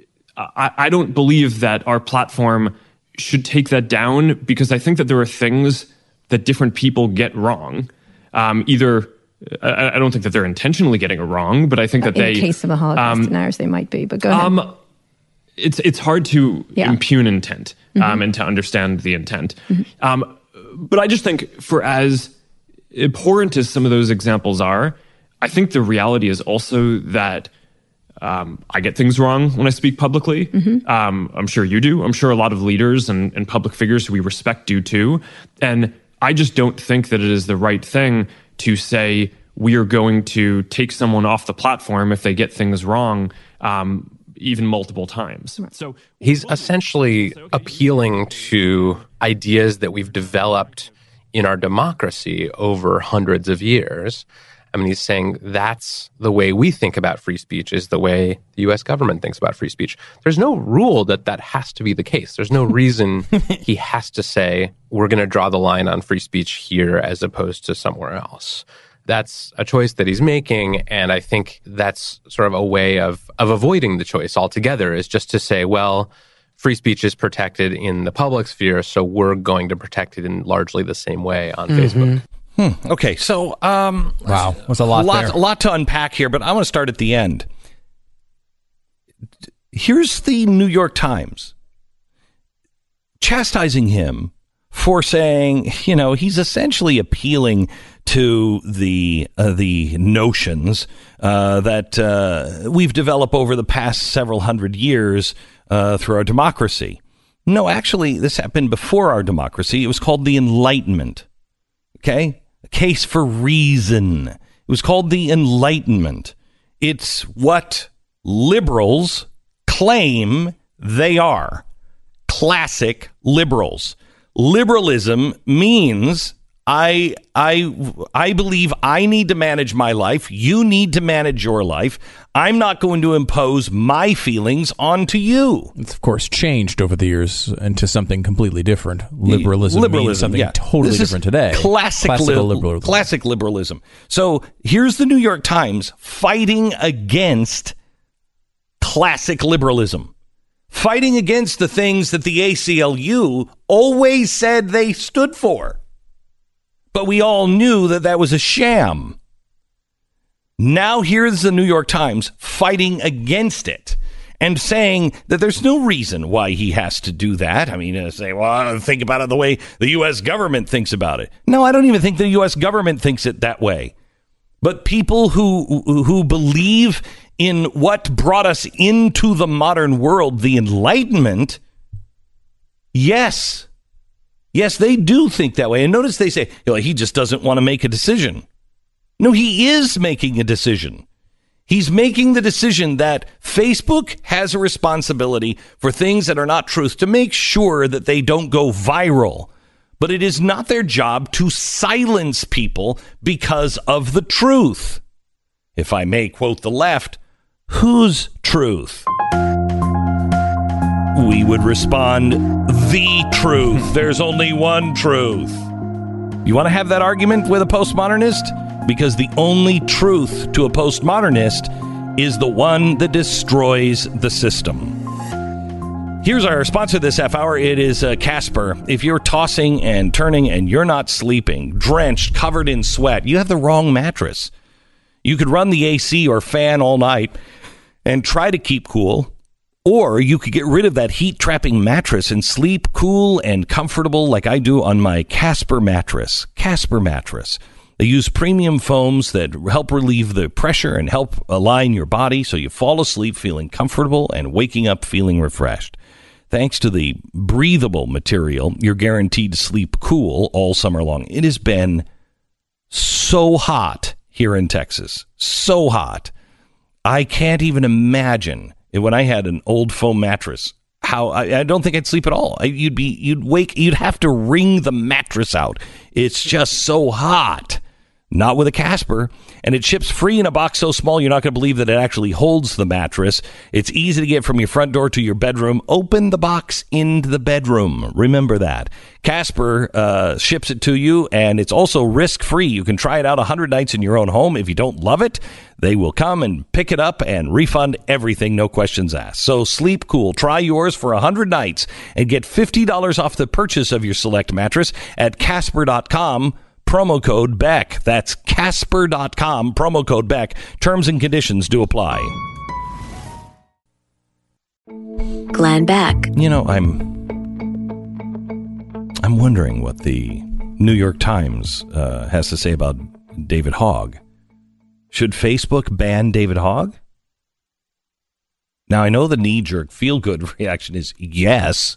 I don't believe that our platform should take that down, because I think that there are things that different people get wrong, either I don't think that they're intentionally getting it wrong, but I think that in case of the Holocaust deniers, they might be. But go ahead. It's hard to impugn intent and to understand the intent. But I just think, for as abhorrent as some of those examples are, I think the reality is also that I get things wrong when I speak publicly. I'm sure you do. I'm sure a lot of leaders and public figures who we respect do too. And I just don't think that it is the right thing to say we are going to take someone off the platform if they get things wrong, even multiple times. So he's essentially appealing to ideas that we've developed in our democracy over hundreds of years. I mean, he's saying that's the way we think about free speech is the way the U.S. government thinks about free speech. There's no rule that has to be the case. There's no reason he has to say, we're going to draw the line on free speech here as opposed to somewhere else. That's a choice that he's making, and I think that's sort of a way of avoiding the choice altogether, is just to say, well, free speech is protected in the public sphere, so we're going to protect it in largely the same way on Facebook. Okay, so wow, was a lot there. A lot to unpack here, but I want to start at the end. Here's the New York Times chastising him for saying, he's essentially appealing to the notions that we've developed over the past several hundred years through our democracy. No, actually, this happened before our democracy. It was called the Enlightenment. Okay? A case for reason. It was called the Enlightenment. It's what liberals claim they are. Classic liberals. Liberalism means I believe I need to manage my life. You need to manage your life. I'm not going to impose my feelings onto you. It's, of course, changed over the years into something completely different. Liberalism means something totally different today. Classical liberalism. Classic liberalism. So here's the New York Times fighting against classic liberalism. Fighting against the things that the ACLU always said they stood for. But we all knew that was a sham. Now here's the New York Times fighting against it and saying that there's no reason why he has to do that. I mean, say, well, I don't think about it the way the U.S. government thinks about it. No, I don't even think the U.S. government thinks it that way. But people who believe in what brought us into the modern world, the Enlightenment, yes, they do think that way. And notice they say, he just doesn't want to make a decision. No, he is making a decision. He's making the decision that Facebook has a responsibility for things that are not truth to make sure that they don't go viral. But it is not their job to silence people because of the truth. If I may quote the left, whose truth? We would respond, the truth. There's only one truth. You want to have that argument with a postmodernist? Because the only truth to a postmodernist is the one that destroys the system. Here's our sponsor this half hour. It is Casper. If you're tossing and turning and you're not sleeping, drenched, covered in sweat, you have the wrong mattress. You could run the AC or fan all night and try to keep cool. Or you could get rid of that heat-trapping mattress and sleep cool and comfortable like I do on my Casper mattress. Casper mattress. They use premium foams that help relieve the pressure and help align your body so you fall asleep feeling comfortable and waking up feeling refreshed. Thanks to the breathable material, you're guaranteed to sleep cool all summer long. It has been so hot here in Texas. So hot. I can't even imagine when I had an old foam mattress, how I don't think I'd sleep at all. You'd have to wring the mattress out. It's just so hot. Not with a Casper. And it ships free in a box so small you're not going to believe that it actually holds the mattress. It's easy to get from your front door to your bedroom. Open the box into the bedroom. Remember that. Casper ships it to you, and it's also risk-free. You can try it out 100 nights in your own home. If you don't love it, they will come and pick it up and refund everything, no questions asked. So sleep cool. Try yours for 100 nights and get $50 off the purchase of your select mattress at Casper.com. promo code Beck. That's Casper.com, promo code Beck. Terms and conditions do apply. Glenn Beck. You know, I'm wondering what the New York Times has to say about David Hogg. Should Facebook ban David Hogg? Now, I know the knee-jerk feel-good reaction is yes.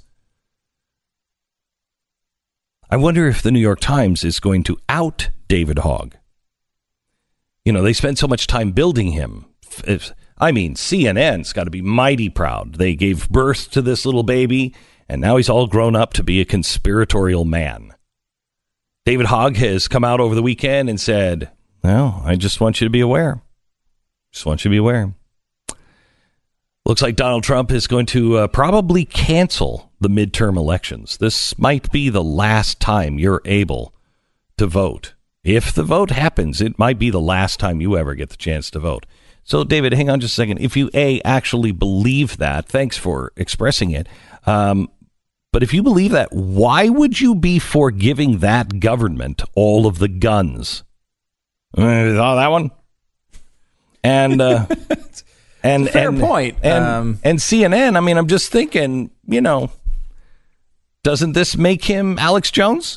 I wonder if the New York Times is going to out David Hogg. You know, they spent so much time building him. CNN's got to be mighty proud. They gave birth to this little baby, and now he's all grown up to be a conspiratorial man. David Hogg has come out over the weekend and said, well, I just want you to be aware. Just want you to be aware. Looks like Donald Trump is going to probably cancel the midterm elections. This might be the last time you're able to vote. If the vote happens, it might be the last time you ever get the chance to vote. So, David, hang on just a second. If you, actually believe that, thanks for expressing it. But if you believe that, why would you be for giving that government all of the guns? Oh, that one? And... And fair point. And CNN, I mean, I'm just thinking, you know, doesn't this make him Alex Jones?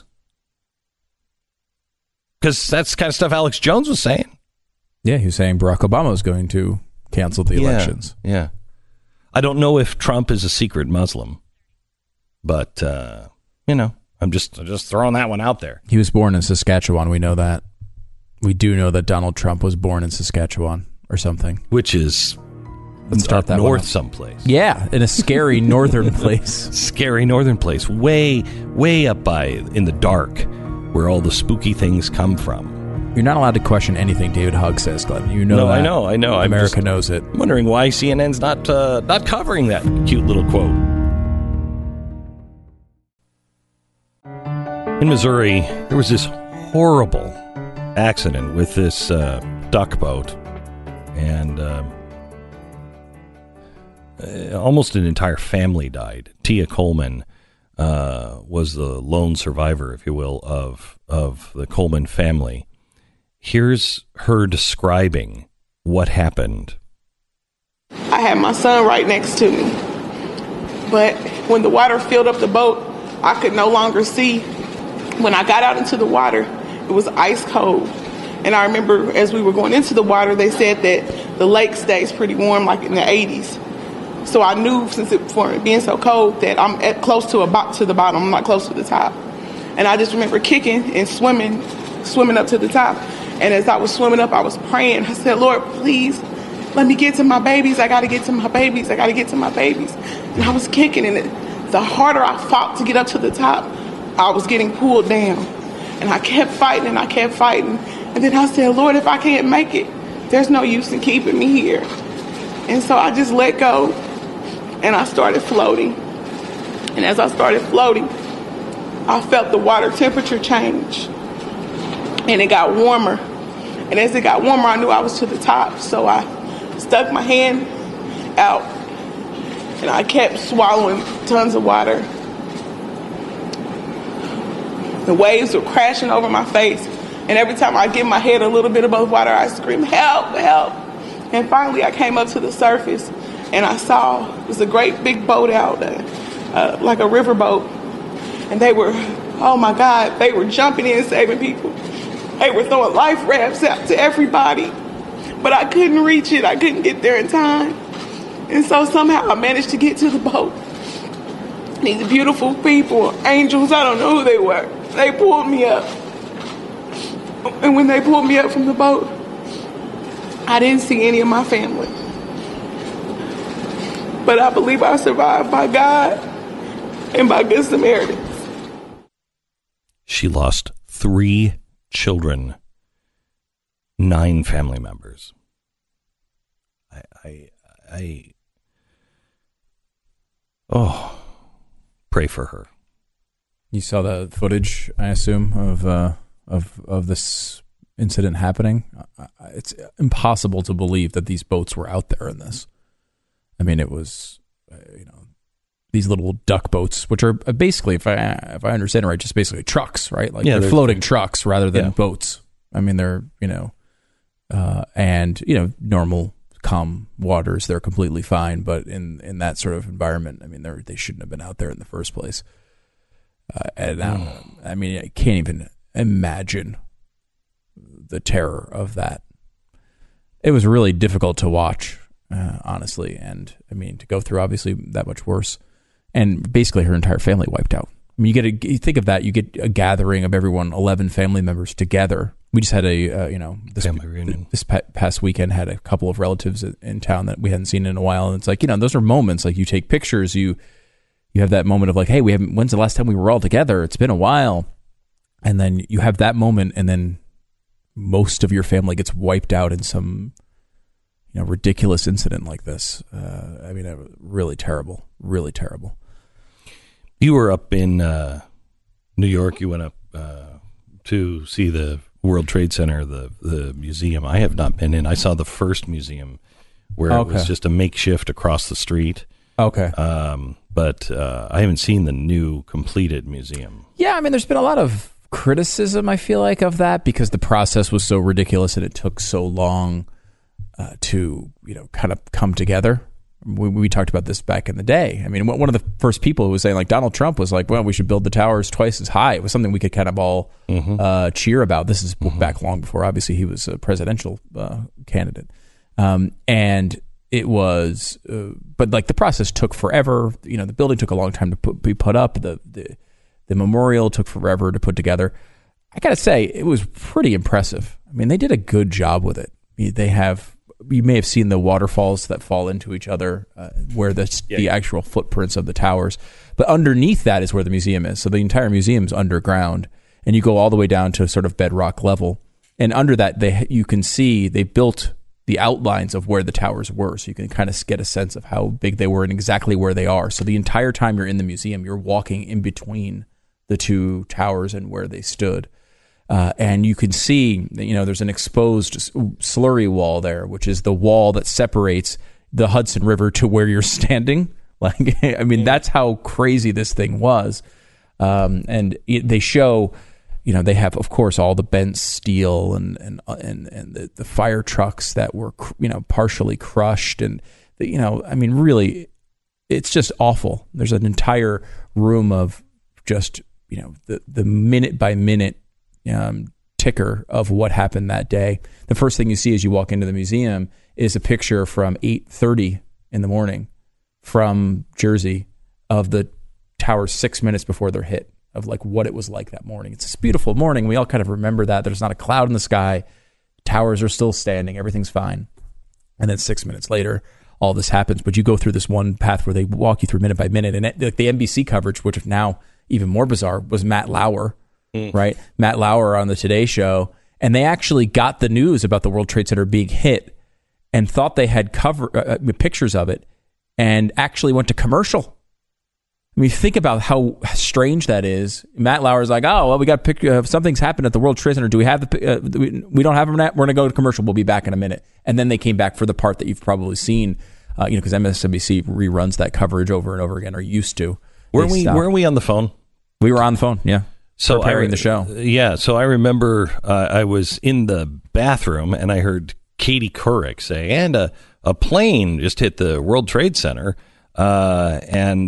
Because that's the kind of stuff Alex Jones was saying. Yeah, he was saying Barack Obama is going to cancel the elections. Yeah. I don't know if Trump is a secret Muslim, but, you know, I'm just throwing that one out there. He was born in Saskatchewan. We know that. We do know that Donald Trump was born in Saskatchewan or something. Which is... Let's start that north someplace. Yeah, in a scary northern place. Scary northern place, way up in the dark, where all the spooky things come from. You're not allowed to question anything David Hogg says, Glenn. You know. No, I know. America knows it. I'm wondering why CNN's not covering that cute little quote. In Missouri, there was this horrible accident with this duck boat, and almost an entire family died. Tia Coleman was the lone survivor, if you will, of the Coleman family. Here's her describing what happened. I had my son right next to me, but when the water filled up the boat, I could no longer see. When I got out into the water, it was ice cold. And I remember as we were going into the water, they said that the lake stays pretty warm, like in the 80s. So I knew, for it being so cold, that I'm close to the bottom. I'm not close to the top. And I just remember kicking and swimming up to the top. And as I was swimming up, I was praying. I said, Lord, please let me get to my babies. I got to get to my babies. I got to get to my babies. And I was kicking, and the harder I fought to get up to the top, I was getting pulled down. And I kept fighting, and I kept fighting. And then I said, Lord, if I can't make it, there's no use in keeping me here. And so I just let go. And I started floating. And as I started floating, I felt the water temperature change. And it got warmer. And as it got warmer, I knew I was to the top. So I stuck my hand out. And I kept swallowing tons of water. The waves were crashing over my face. And every time I get my head a little bit above water, I scream, help, help. And finally, I came up to the surface. And I saw, it was a great big boat out, like a river boat. And they were, oh my God, they were jumping in, saving people. They were throwing life rafts out to everybody. But I couldn't reach it. I couldn't get there in time. And so somehow I managed to get to the boat. These beautiful people, angels, I don't know who they were. They pulled me up. And when they pulled me up from the boat, I didn't see any of my family. But I believe I survived by God and by Good Samaritans. She lost 3 children, 9 family members. Pray for her. You saw the footage, I assume, of this incident happening. It's impossible to believe that these boats were out there in this. I mean, it was, these little duck boats, which are basically, if I understand it right, just basically trucks, right? Like they're floating trucks rather than boats. I mean, they're, and, normal calm waters, they're completely fine. But in that sort of environment, I mean, they shouldn't have been out there in the first place. I can't even imagine the terror of that. It was really difficult to watch, honestly. And I mean, to go through obviously that much worse. And basically her entire family wiped out. I mean, you think of that, you get a gathering of everyone, 11 family members together. We just had family reunion. This past weekend had a couple of relatives in town that we hadn't seen in a while. And it's like, those are moments, like you take pictures, you have that moment of like, hey, when's the last time we were all together? It's been a while. And then you have that moment, and then most of your family gets wiped out in some, ridiculous incident like this. Really terrible, really terrible. You were up in New York. You went up to see the World Trade Center, the museum. I have not been in. I saw the first museum where it was just a makeshift across the street. Okay. But I haven't seen the new completed museum. Yeah, I mean, there's been a lot of criticism, I feel like, of that because the process was so ridiculous and it took so long to, kind of come together. We talked about this back in the day. I mean, one of the first people who was saying, like, Donald Trump was like, well, we should build the towers twice as high. It was something we could kind of all cheer about. This is back long before, obviously, he was a presidential candidate. And it was, but like the process took forever. The building took a long time to be put up. The memorial took forever to put together. I got to say, it was pretty impressive. I mean, they did a good job with it. You may have seen the waterfalls that fall into each other where the actual footprints of the towers. But underneath that is where the museum is. So the entire museum is underground, and you go all the way down to sort of bedrock level. And under that, you can see they built the outlines of where the towers were. So you can kind of get a sense of how big they were and exactly where they are. So the entire time you're in the museum, you're walking in between the two towers and where they stood. And you can see, there's an exposed slurry wall there, which is the wall that separates the Hudson River to where you're standing. Like, I mean, that's how crazy this thing was. And they show, they have, of course, all the bent steel and the fire trucks that were, partially crushed. And, really, it's just awful. There's an entire room of just, the minute by minute ticker of what happened that day. The first thing you see as you walk into the museum is a picture from 8:30 in the morning from Jersey of the towers 6 minutes before they're hit, of like what it was like that morning. It's this beautiful morning. We all kind of remember that. There's not a cloud in the sky. Towers are still standing. Everything's fine. And then 6 minutes later, all this happens. But you go through this one path where they walk you through minute by minute. And the NBC coverage, which is now even more bizarre, was Matt Lauer. Right? Matt Lauer on the Today Show. And they actually got the news about the World Trade Center being hit and thought they had pictures of it and actually went to commercial. I mean, think about how strange that is. Matt Lauer's like, oh, well, we got something's happened at the World Trade Center. Do we have we don't have them yet? We're going to go to commercial. We'll be back in a minute. And then they came back for the part that you've probably seen, because MSNBC reruns that coverage over and over again, or used to. Were we on the phone? We were on the phone, yeah. So preparing the show. Yeah. So I remember I was in the bathroom and I heard Katie Couric say, and a plane just hit the World Trade Center. And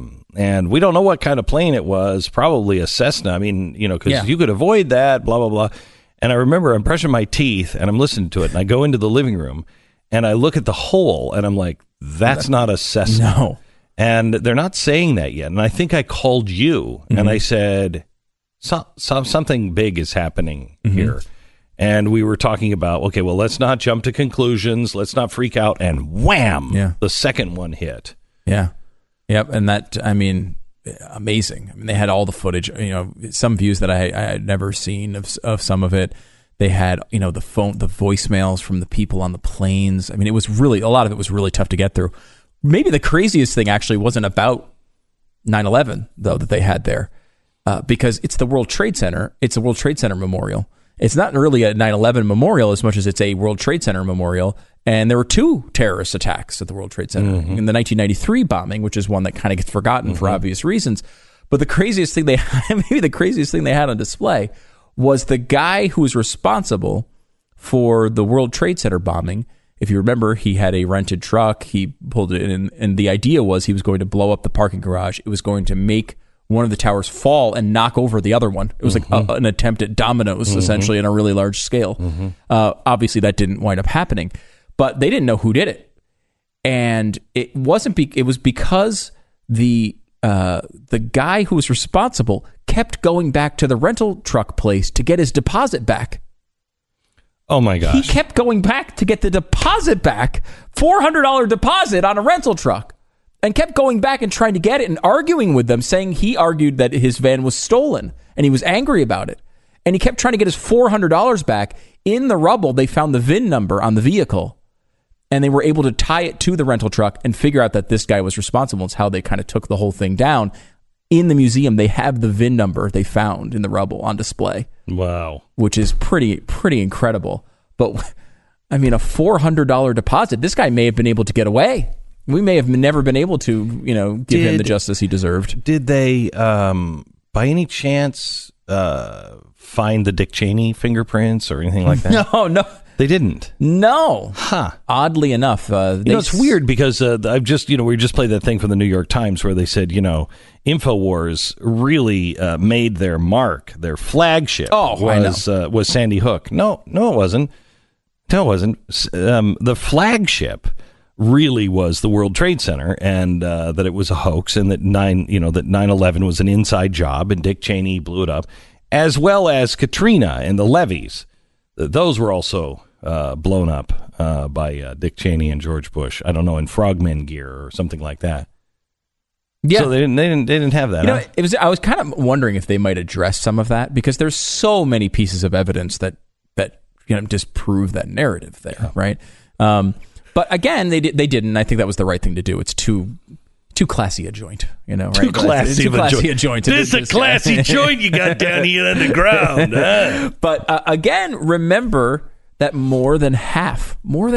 we don't know what kind of plane it was, probably a Cessna. I mean, because you could avoid that, blah, blah, blah. And I remember I'm brushing my teeth and I'm listening to it. And I go into the living room and I look at the hole and I'm like, that's not a Cessna. No. And they're not saying that yet. And I think I called you and I said, something big is happening here. And we were talking about, okay, well, let's not jump to conclusions. Let's not freak out. And wham, the second one hit. Yeah. Yep. And that, amazing. I mean, they had all the footage, some views that I had never seen of some of it. They had, the voicemails from the people on the planes. I mean, it was really, a lot of it was really tough to get through. Maybe the craziest thing actually wasn't about 9/11, though, that they had there. Because it's the World Trade Center. It's a World Trade Center memorial. It's not really a 9/11 memorial as much as it's a World Trade Center memorial. And there were 2 terrorist attacks at the World Trade Center in the 1993 bombing, which is one that kind of gets forgotten for obvious reasons. But the craziest thing maybe the craziest thing they had on display was the guy who was responsible for the World Trade Center bombing. If you remember, he had a rented truck. He pulled it in, and the idea was he was going to blow up the parking garage. It was going to make one of the towers fall and knock over the other one. It was like an attempt at dominoes, essentially, on a really large scale. Obviously, that didn't wind up happening. But they didn't know who did it, and it wasn't. It was because the guy who was responsible kept going back to the rental truck place to get his deposit back. Oh my gosh! He kept going back to get the deposit back, $400 deposit on a rental truck, and kept going back and trying to get it and arguing with them, saying he argued that his van was stolen and he was angry about it, and he kept trying to get his $400 back. In the rubble, they found the VIN number on the vehicle. And they were able to tie it to the rental truck and figure out that this guy was responsible. It's how they kind of took the whole thing down. In the museum, they have the VIN number they found in the rubble on display. Wow. Which is pretty incredible. But, I mean, a $400 deposit, this guy may have been able to get away. We may have never been able to, give him the justice he deserved. Did they, by any chance, find the Dick Cheney fingerprints or anything like that? No. They didn't. No. Huh. Oddly enough. It's weird because I've just, we just played that thing from the New York Times where they said, InfoWars really made their mark, their flagship was Sandy Hook. No, it wasn't. No, it wasn't. The flagship really was the World Trade Center, and that it was a hoax, and that 9/11 was an inside job, and Dick Cheney blew it up, as well as Katrina and the levees. Those were also blown up by Dick Cheney and George Bush. I don't know, in frogmen gear or something like that. Yeah, so they didn't have that. I was kind of wondering if they might address some of that, because there's so many pieces of evidence that disprove that narrative there, right? But again, they didn't. I think that was the right thing to do. It's too classy a joint, right? Too classy a joint. This is a classy joint you got down here underground. But again, remember that more than half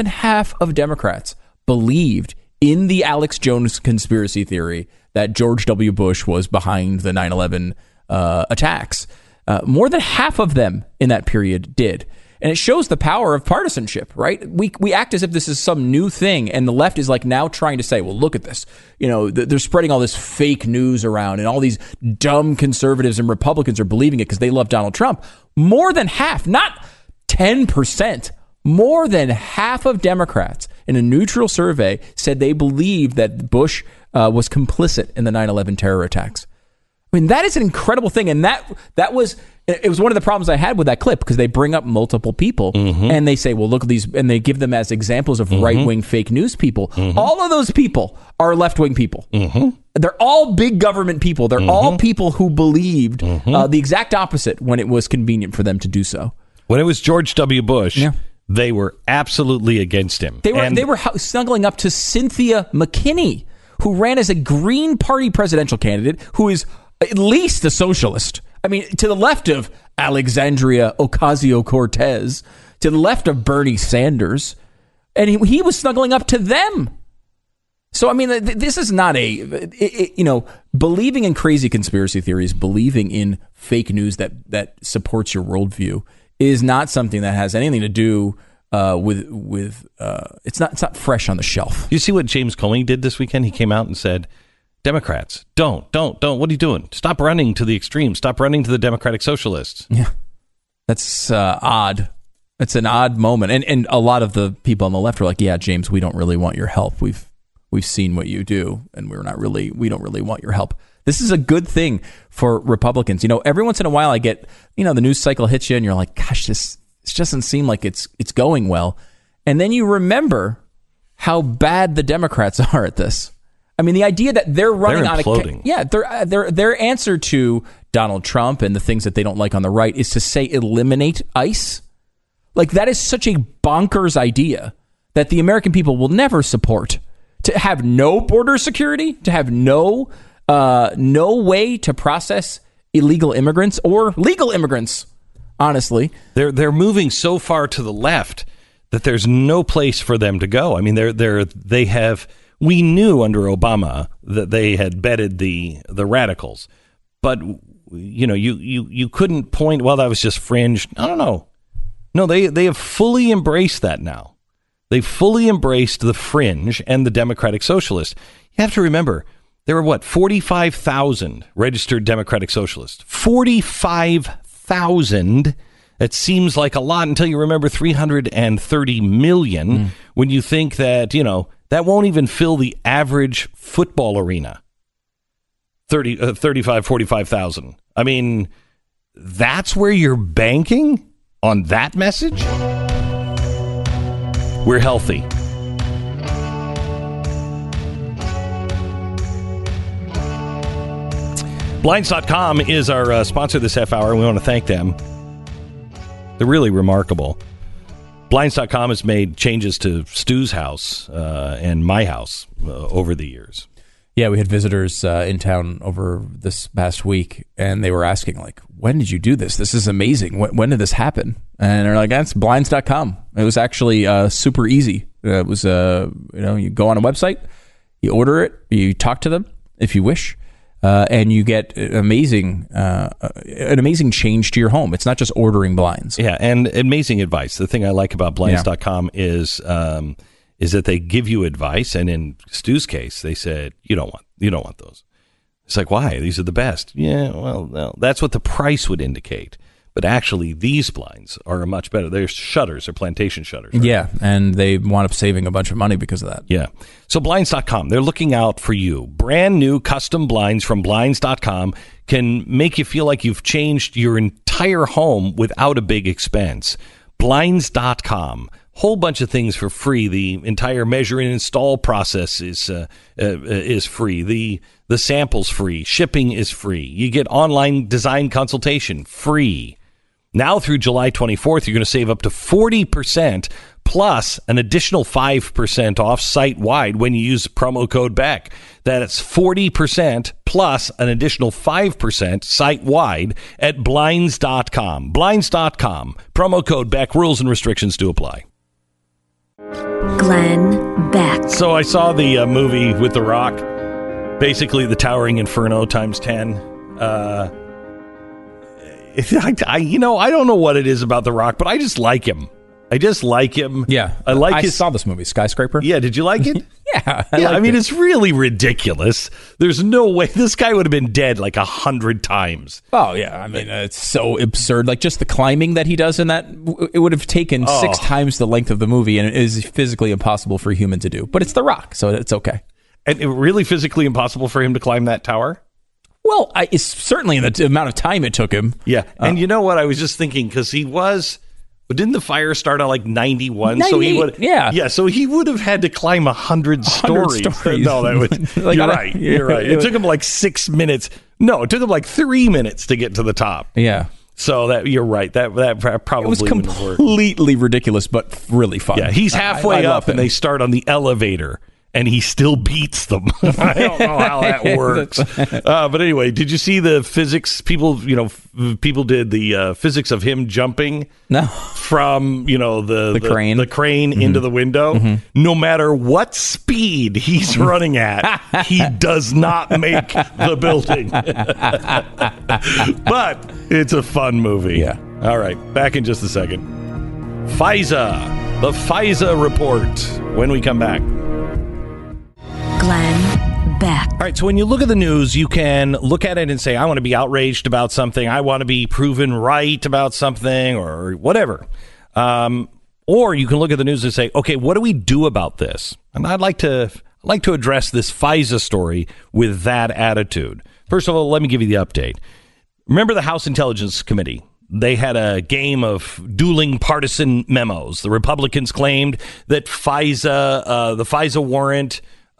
of Democrats believed in the Alex Jones conspiracy theory that George W. Bush was behind the 9/11 attacks. More than half of them in that period did. And it shows the power of partisanship, right? We act as if this is some new thing, and the left is like now trying to say, well, look at this. They're spreading all this fake news around, and all these dumb conservatives and Republicans are believing it because they love Donald Trump. More than half, not 10%, more than half of Democrats in a neutral survey said they believed that Bush was complicit in the 9/11 terror attacks. I mean, that is an incredible thing. And that was one of the problems I had with that clip, because they bring up multiple people and they say, well, look at these, and they give them as examples of right-wing fake news people. All of those people are left-wing people. They're all big government people. They're all people who believed the exact opposite when it was convenient for them to do so. When it was George W. Bush, they were absolutely against him. They were snuggling up to Cynthia McKinney, who ran as a Green Party presidential candidate, who is at least a socialist. I mean, to the left of Alexandria Ocasio-Cortez, to the left of Bernie Sanders, and he was snuggling up to them. So, I mean, this is not believing in crazy conspiracy theories, believing in fake news that supports your worldview is not something that has anything to do with it's not fresh on the shelf. You see what James Comey did this weekend? He came out and said, Democrats, don't. What are you doing? Stop running to the extreme. Stop running to the Democratic Socialists. Yeah, that's odd. It's an odd moment, and a lot of the people on the left are like, "Yeah, James, we don't really want your help. We've seen what you do, and we don't really want your help." This is a good thing for Republicans. Every once in a while, I get the news cycle hits you, and you're like, "Gosh, this doesn't seem like it's going well," and then you remember how bad the Democrats are at this. I mean, the idea that they're running on their answer to Donald Trump and the things that they don't like on the right is to say eliminate ICE. Like, that is such a bonkers idea that the American people will never support. To have no border security, to have no way to process illegal immigrants or legal immigrants. Honestly, they're moving so far to the left that there's no place for them to go. I mean, we knew under Obama that they had bedded the radicals, but you couldn't point, well, that was just fringe. No, they have fully embraced that now. They've fully embraced the fringe and the Democratic Socialists. You have to remember, there were 45,000 registered Democratic Socialists. 45,000. It seems like a lot until you remember 330 million when you think that, that won't even fill the average football arena. 45,000. I mean, that's where you're banking on that message? We're healthy. Blinds.com is our sponsor this half hour, and we want to thank them. They're really remarkable. Blinds.com has made changes to Stu's house and my house over the years. Yeah, we had visitors in town over this past week, and they were asking, when did you do this? This is amazing. When did this happen? And they're like, that's Blinds.com. It was actually super easy. It was, you go on a website, you order it, you talk to them if you wish, and you get an amazing change to your home. It's not just ordering blinds. Yeah, and amazing advice. The thing I like about Blinds.com is that they give you advice, and in Stu's case, they said you don't want those. It's like, why? These are the best. Yeah, well, no, that's what the price would indicate. But actually, these blinds are much better. They're shutters, they're plantation shutters. Right? Yeah, and they wound up saving a bunch of money because of that. Yeah. So Blinds.com, they're looking out for you. Brand new custom blinds from Blinds.com can make you feel like you've changed your entire home without a big expense. Blinds.com. Whole bunch of things for free. The entire measure and install process is free. The sample's free. Shipping is free. You get online design consultation free. Now through July 24th, you're going to save up to 40% plus an additional 5% off site-wide when you use promo code BECK. That's 40% plus an additional 5% site-wide at Blinds.com. Blinds.com. Promo code BECK. Rules and restrictions do apply. Glenn Beck. So I saw the movie with The Rock, basically the Towering Inferno times 10. I don't know what it is about The Rock, but I just like him. Yeah. I saw this movie, Skyscraper. Yeah, did you like it? Yeah. I mean, it's really ridiculous. There's no way this guy would have been dead 100 times. Oh, yeah. I mean, it's so absurd. Just the climbing that he does in that, it would have taken 6 times the length of the movie, and it is physically impossible for a human to do. But it's The Rock, so it's okay. And it really physically impossible for him to climb that tower? Well, it's certainly in the amount of time it took him. Yeah. And you know what? I was just thinking, because he was... But didn't the fire start at 91? So he would, yeah. So he would have had to climb 100 stories. No, that would. You're right. You're right. It took him 6 minutes. No, it took him 3 minutes to get to the top. Yeah. So that you're right. That probably it was completely ridiculôt, but really fun. Yeah, he's halfway up, and they start on the elevator. And he still beats them. I don't know how that works. But anyway, did you see the physics? People did the physics of him jumping from, the crane, into the window. Mm-hmm. No matter what speed he's running at, he does not make the building. But it's a fun movie. Yeah. All right. Back in just a second. FISA. The FISA report when we come back. Glenn Beck. All right, so when you look at the news, you can look at it and say, I want to be outraged about something. I want to be proven right about something or whatever. Or you can look at the news and say, okay, what do we do about this? And I'd like to address this FISA story with that attitude. First of all, let me give you the update. Remember the House Intelligence Committee? They had a game of dueling partisan memos. The Republicans claimed that the FISA warrant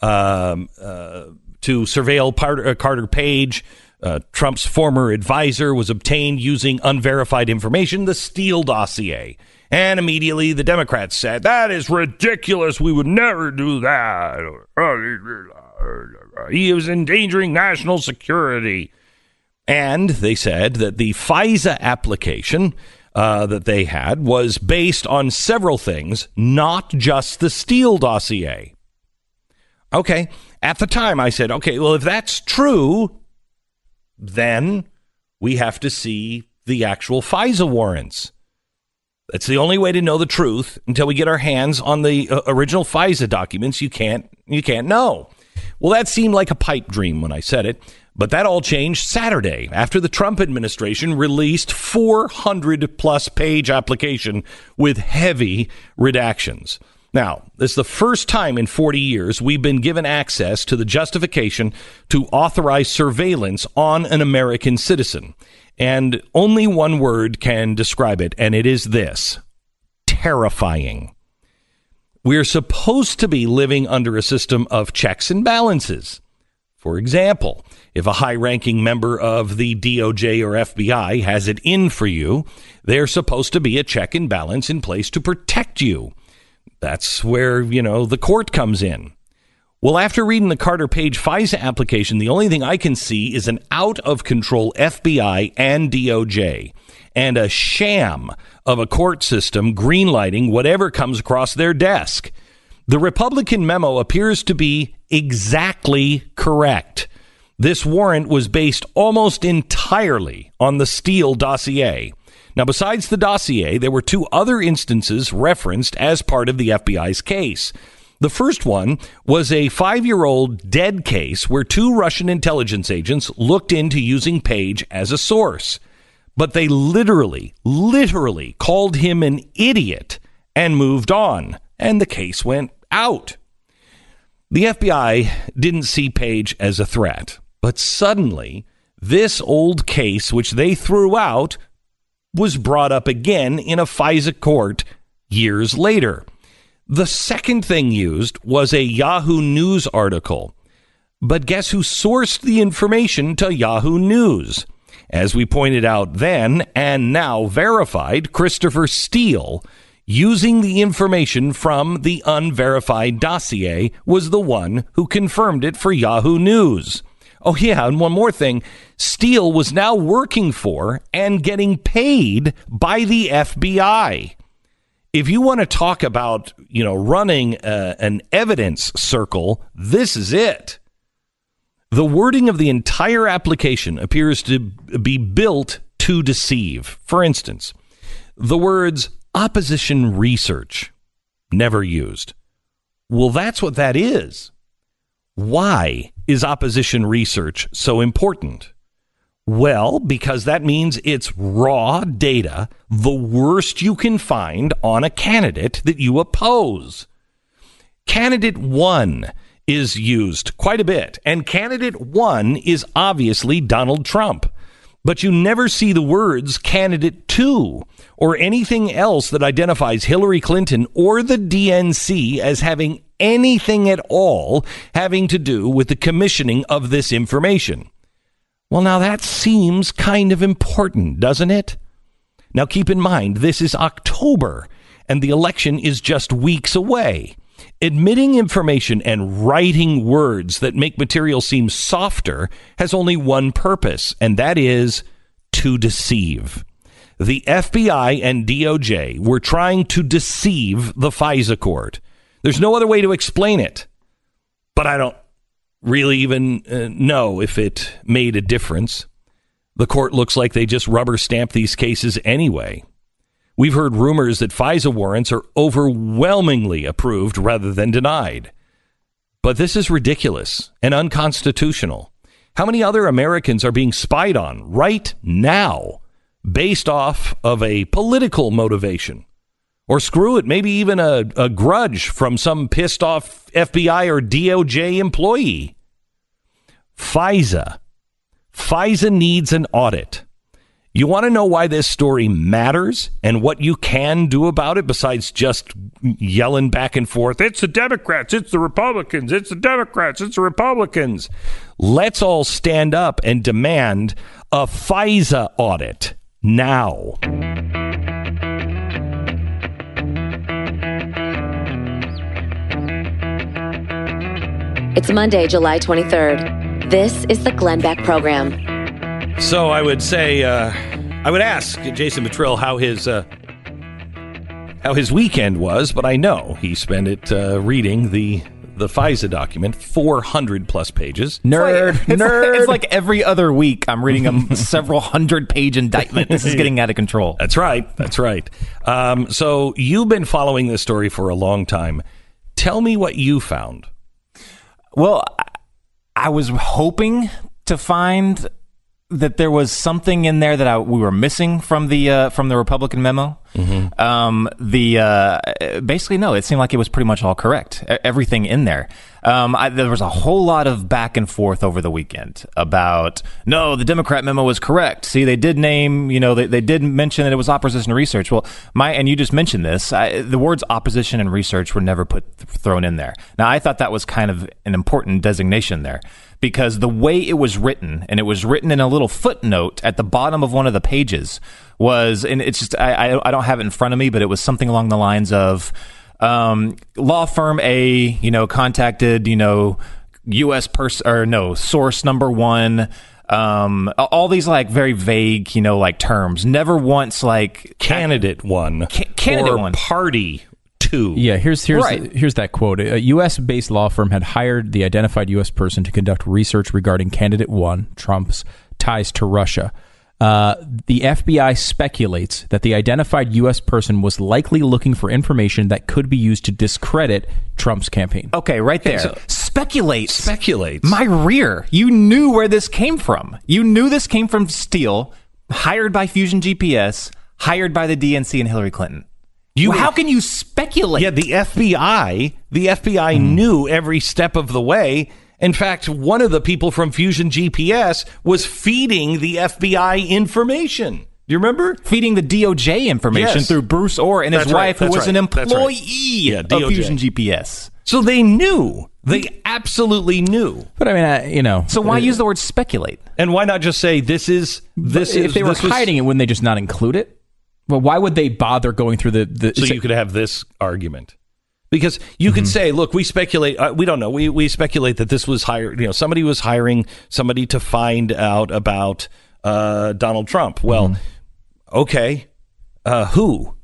to surveil Carter Page, Trump's former advisor, was obtained using unverified information, the Steele dossier. And immediately the Democrats said, that is ridiculous. We would never do that. He was endangering national security. And they said that the FISA application that they had was based on several things, not just the Steele dossier. Okay, at the time I said, okay, well, if that's true, then we have to see the actual FISA warrants. That's the only way to know the truth. Until we get our hands on the original FISA documents, you can't know. Well, that seemed like a pipe dream when I said it, but that all changed Saturday after the Trump administration released 400-plus page application with heavy redactions. Now, this is the first time in 40 years we've been given access to the justification to authorize surveillance on an American citizen. And only one word can describe it, and it is this: terrifying. We're supposed to be living under a system of checks and balances. For example, if a high-ranking member of the DOJ or FBI has it in for you, there's supposed to be a check and balance in place to protect you. That's where, the court comes in. Well, after reading the Carter Page FISA application, the only thing I can see is an out-of-control FBI and DOJ and a sham of a court system greenlighting whatever comes across their desk. The Republican memo appears to be exactly correct. This warrant was based almost entirely on the Steele dossier. Now, besides the dossier, there were two other instances referenced as part of the FBI's case. The first one was a 5-year-old dead case where two Russian intelligence agents looked into using Page as a source. But they literally called him an idiot and moved on, and the case went out. The FBI didn't see Page as a threat, but suddenly this old case, which they threw out, was brought up again in a FISA court years later. The second thing used was a Yahoo News article. But guess who sourced the information to Yahoo News? As we pointed out then, and now verified, Christopher Steele, using the information from the unverified dossier, was the one who confirmed it for Yahoo News. Oh, yeah, and one more thing. Steele was now working for and getting paid by the FBI. If you want to talk about, running an evidence circle, this is it. The wording of the entire application appears to be built to deceive. For instance, the words opposition research, never used. Well, that's what that is. Why is opposition research so important? Well, because that means it's raw data, the worst you can find on a candidate that you oppose. Candidate 1 is used quite a bit, and candidate 1 is obviously Donald Trump. But you never see the words candidate 2 or anything else that identifies Hillary Clinton or the DNC as having anything at all having to do with the commissioning of this information. Well, now that seems kind of important, doesn't it? Now, keep in mind, this is October, and the election is just weeks away. Admitting information and writing words that make material seem softer has only one purpose, and that is to deceive. The FBI and DOJ were trying to deceive the FISA court. There's no other way to explain it. But I don't really even know if it made a difference. The court looks like they just rubber stamp these cases anyway. We've heard rumors that FISA warrants are overwhelmingly approved rather than denied. But this is ridiculous and unconstitutional. How many other Americans are being spied on right now based off of a political motivation? Or screw it, maybe even a grudge from some pissed off FBI or DOJ employee. FISA needs an audit. You want to know why this story matters and what you can do about it besides just yelling back and forth? It's the Democrats, it's the Republicans, it's the Democrats, it's the Republicans. Let's all stand up and demand a FISA audit now. It's Monday, July 23rd. This is the Glenn Beck Program. So I would say I would ask Jason Buttrill how his weekend was, but I know he spent it reading the FISA document, 400 plus pages. Nerd. It's like every other week I'm reading a several hundred-page indictment. This is getting out of control. That's right. So you've been following this story for a long time. Tell me what you found. Well, I was hoping to find that there was something in there that we were missing from the Republican memo. Basically, no, it seemed like it was pretty much all correct. Everything in there. There was a whole lot of back and forth over the weekend about, no, the Democrat memo was correct. See, they did name, they did mention that it was opposition to research. Well, and you just mentioned this, the words opposition and research were never thrown in there. Now, I thought that was kind of an important designation there, because the way it was written, and it was written in a little footnote at the bottom of one of the pages, was, and it's just, I don't have it in front of me, but it was something along the lines of, law firm A, contacted, U.S. person, or no, source number one, all these like very vague, terms. Never once like candidate one, candidate or one, party two. Yeah, here's that quote. A U.S.-based law firm had hired the identified U.S. person to conduct research regarding candidate one, Trump's ties to Russia. The FBI speculates that the identified U.S. person was likely looking for information that could be used to discredit Trump's campaign. Okay, right there. So, speculates. My rear. You knew where this came from. You knew this came from Steele, hired by Fusion GPS, hired by the DNC and Hillary Clinton. How can you speculate? Yeah, the FBI knew every step of the way. In fact, one of the people from Fusion GPS was feeding the FBI information. Do you remember? Feeding the DOJ information through Bruce Orr and his wife, who was an employee of Fusion GPS. So they knew. They absolutely knew. But I mean, So why use the word speculate? And why not just say this? If they were hiding it, wouldn't they just not include it? Well, why would they bother going through the so you could have this argument? Because you could say, look, we speculate. We don't know. We speculate that this was hired. Somebody was hiring somebody to find out about Donald Trump. Well, okay, who?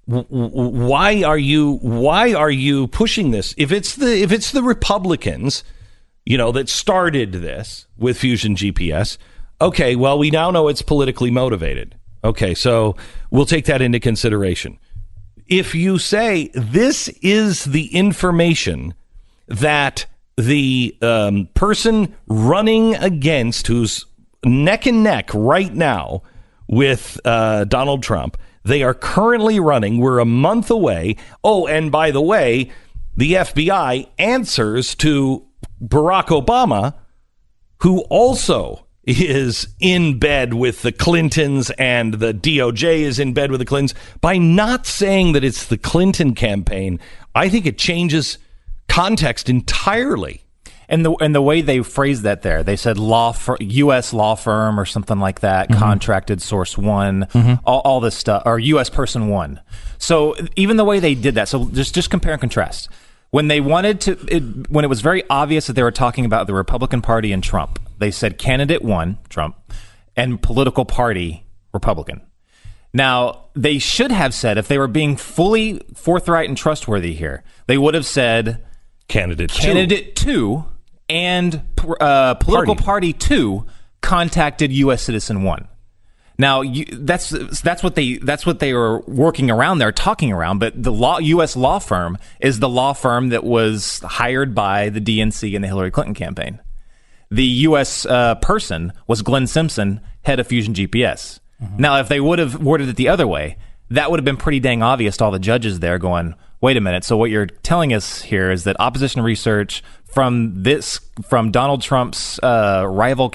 Why are you pushing this? If it's the Republicans, that started this with Fusion GPS. Okay, well, we now know it's politically motivated. Okay, so we'll take that into consideration. If you say this is the information that the person running against, who's neck and neck right now with Donald Trump, they are currently running, we're a month away. Oh, and by the way, the FBI answers to Barack Obama, who also is in bed with the Clintons, and the DOJ is in bed with the Clintons. By not saying that it's the Clinton campaign, I think it changes context entirely. And the way they phrased that there, they said U.S. law firm or something like that, contracted source one, all this stuff, or U.S. person one. So even the way they did that, so just compare and contrast. When they wanted to, when it was very obvious that they were talking about the Republican Party and Trump, they said candidate one, Trump, and political party, Republican. Now, they should have said, if they were being fully forthright and trustworthy here, they would have said candidate two and political party two contacted U.S. citizen one. Now, that's what they were working around there, talking around. But the U.S. law firm is the law firm that was hired by the DNC and the Hillary Clinton campaign. The U.S. person was Glenn Simpson, head of Fusion GPS. Now, if they would have worded it the other way, that would have been pretty dang obvious to all the judges there going, wait a minute. So what you're telling us here is that opposition research from Donald Trump's rival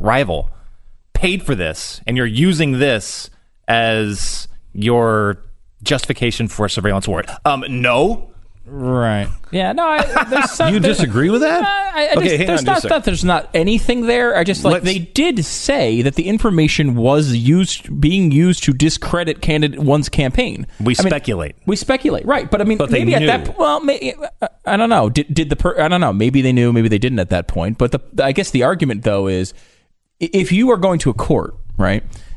paid for this, and you're using this as your justification for a surveillance warrant. No. Right. Yeah. No. You disagree with that? There's not anything there. I just they did say that the information was being used to discredit candidate one's campaign. We speculate, right? But I mean, maybe at that. Well, I don't know. I don't know. Maybe they knew. Maybe they didn't at that point. But I guess the argument though is, if you are going to a court, right,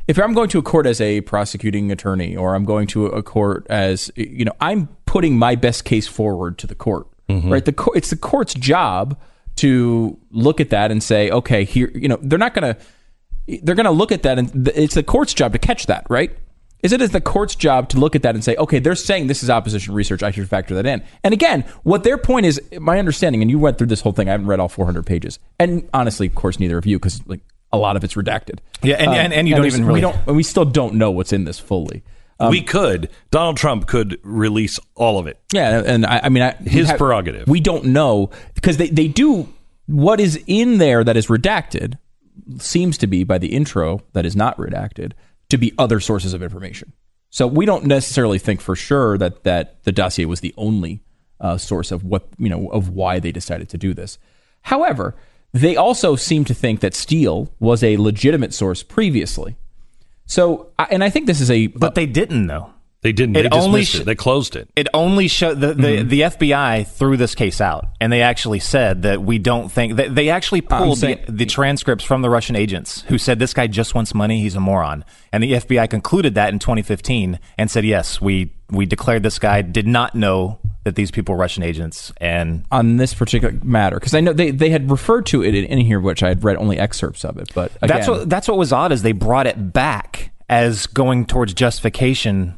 if I'm going to a court as a prosecuting attorney, or I'm going to a court as, I'm putting my best case forward to the court, right? It's the court's job to look at that and say, okay, here, they're going to look at that, and it's the court's job to catch that, right? Is it the court's job to look at that and say, okay, they're saying this is opposition research, I should factor that in. And again, what their point is, my understanding, and you went through this whole thing, I haven't read all 400 pages. And honestly, of course, neither of you, because a lot of it's redacted. Yeah, and you don't even really... We still don't know what's in this fully. Donald Trump could release all of it. Yeah, and his prerogative. We don't know, because they do, what is in there that is redacted seems to be, by the intro that is not redacted, to be other sources of information. So we don't necessarily think for sure that the dossier was the only source of of why they decided to do this. However, they also seem to think that Steele was a legitimate source previously. So, and I think this is but they didn't, though. They didn't. They dismissed it. They closed it. It only showed the FBI threw this case out, and they actually said that we don't think that they actually pulled the transcripts from the Russian agents who said this guy just wants money. He's a moron. And the FBI concluded that in 2015 and said, yes, we declared this guy did not know that these people were Russian agents. And on this particular matter, because I know they had referred to it in here, which I had read only excerpts of it. But again, that's what was odd, is they brought it back as going towards justification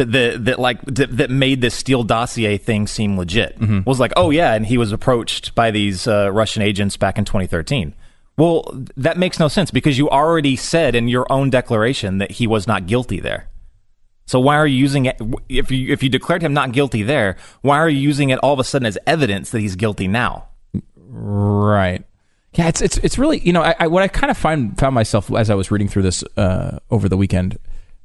that made this Steele dossier thing seem legit. Was like, oh yeah, and he was approached by these Russian agents back in 2013. Well, that makes no sense, because you already said in your own declaration that he was not guilty there. So why are you using it? If you declared him not guilty there, why are you using it all of a sudden as evidence that he's guilty now? Right. Yeah, it's really, what I kind of found myself as I was reading through this over the weekend.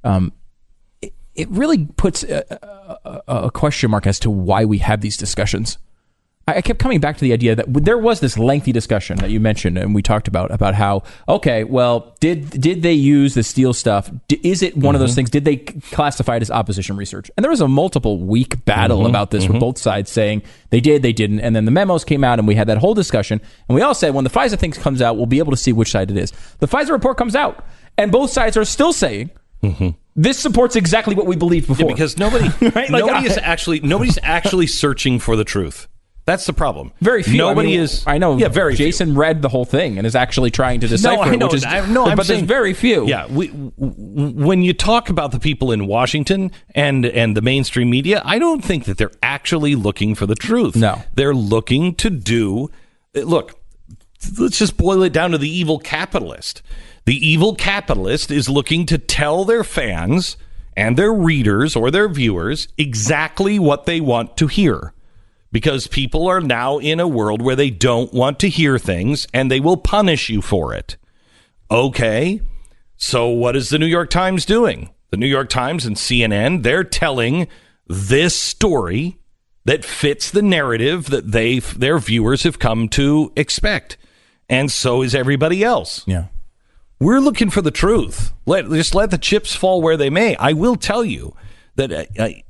It really puts a question mark as to why we have these discussions. I kept coming back to the idea that there was this lengthy discussion that you mentioned and we talked about how, okay, well, did they use the Steele stuff? Is it one of those things? Did they classify it as opposition research? And there was a multiple week battle about this with both sides saying they did, they didn't. And then the memos came out and we had that whole discussion. And we all said, when the FISA thing comes out, we'll be able to see which side it is. The FISA report comes out and both sides are still saying, this supports exactly what we believed before. Yeah, because nobody's actually searching for the truth. That's the problem. Very few. Nobody is. I know. Yeah, very Jason few. read the whole thing and is actually trying to decipher it. But there's very few. Yeah. When you talk about the people in Washington and the mainstream media, I don't think that they're actually looking for the truth. No. They're looking to do. Look, let's just boil it down to the evil capitalist. The evil capitalist is looking to tell their fans and their readers or their viewers exactly what they want to hear. Because people are now in a world where they don't want to hear things and they will punish you for it. Okay, so what is the New York Times doing? The New York Times and CNN, they're telling this story that fits the narrative that their viewers have come to expect. And so is everybody else. Yeah. We're looking for the truth. Just let the chips fall where they may. I will tell you that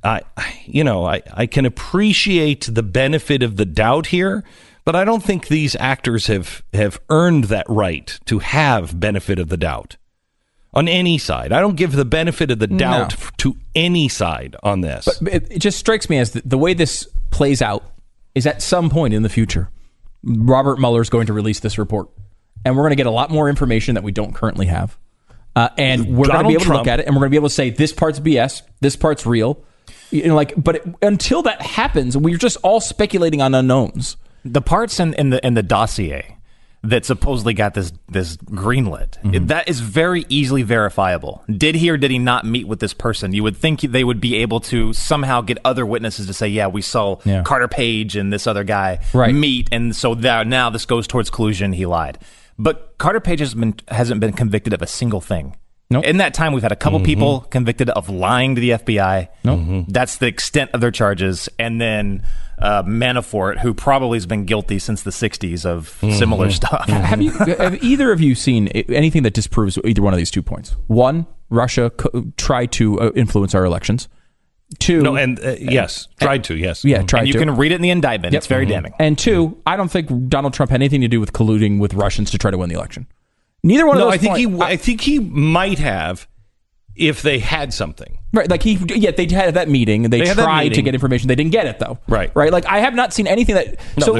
I can appreciate the benefit of the doubt here, but I don't think these actors have earned that right to have benefit of the doubt on any side. I don't give the benefit of the doubt to any side on this. But it just strikes me as the way this plays out is at some point in the future, Robert Mueller is going to release this report, and we're going to get a lot more information that we don't currently have. And we're going to be able to look at it, and we're going to be able to say this part's BS, this part's real. But until that happens, we're just all speculating on unknowns. The parts in the dossier that supposedly got this greenlit, that is very easily verifiable. Did he or did he not meet with this person? You would think they would be able to somehow get other witnesses to say, yeah, we saw Carter Page and this other guy meet, and so now this goes towards collusion. He lied. But Carter Page hasn't been convicted of a single thing. Nope. In that time, we've had a couple people convicted of lying to the FBI. Nope. That's the extent of their charges. And then Manafort, who probably has been guilty since the 60s of similar stuff. Have either of you seen anything that disproves either one of these 2 points? One, Russia tried to influence our elections. Two, yes, tried to. Yeah, tried to. And you can read it in the indictment. Yep. It's very damning. And two, I don't think Donald Trump had anything to do with colluding with Russians to try to win the election. Neither one of those. I think he might have if they had something. Right, like they had that meeting and they tried to get information. They didn't get it though. Right. Like I have not seen anything that.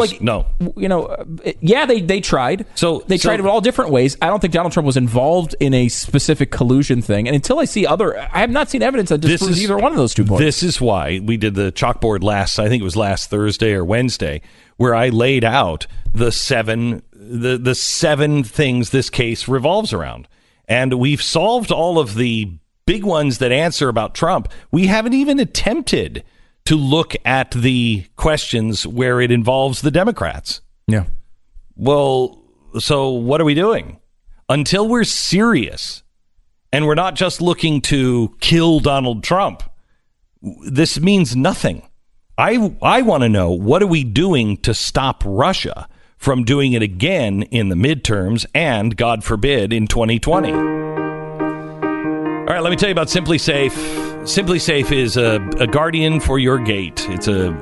They tried. So they tried it all different ways. I don't think Donald Trump was involved in a specific collusion thing. And until I see I have not seen evidence that disproves either one of those 2 points. This is why we did the chalkboard I think it was last Thursday or Wednesday, where I laid out the seven things this case revolves around. And we've solved all of the big ones that answer about Trump. We haven't even attempted to look at the questions where it involves the Democrats. Yeah. Well, so what are we doing? Until we're serious and we're not just looking to kill Donald Trump, this means nothing. I want to know, what are we doing to stop Russia from doing it again in the midterms and, God forbid, in 2020? All right, let me tell you about Simply Safe. Simply Safe is a guardian for your gate. It's a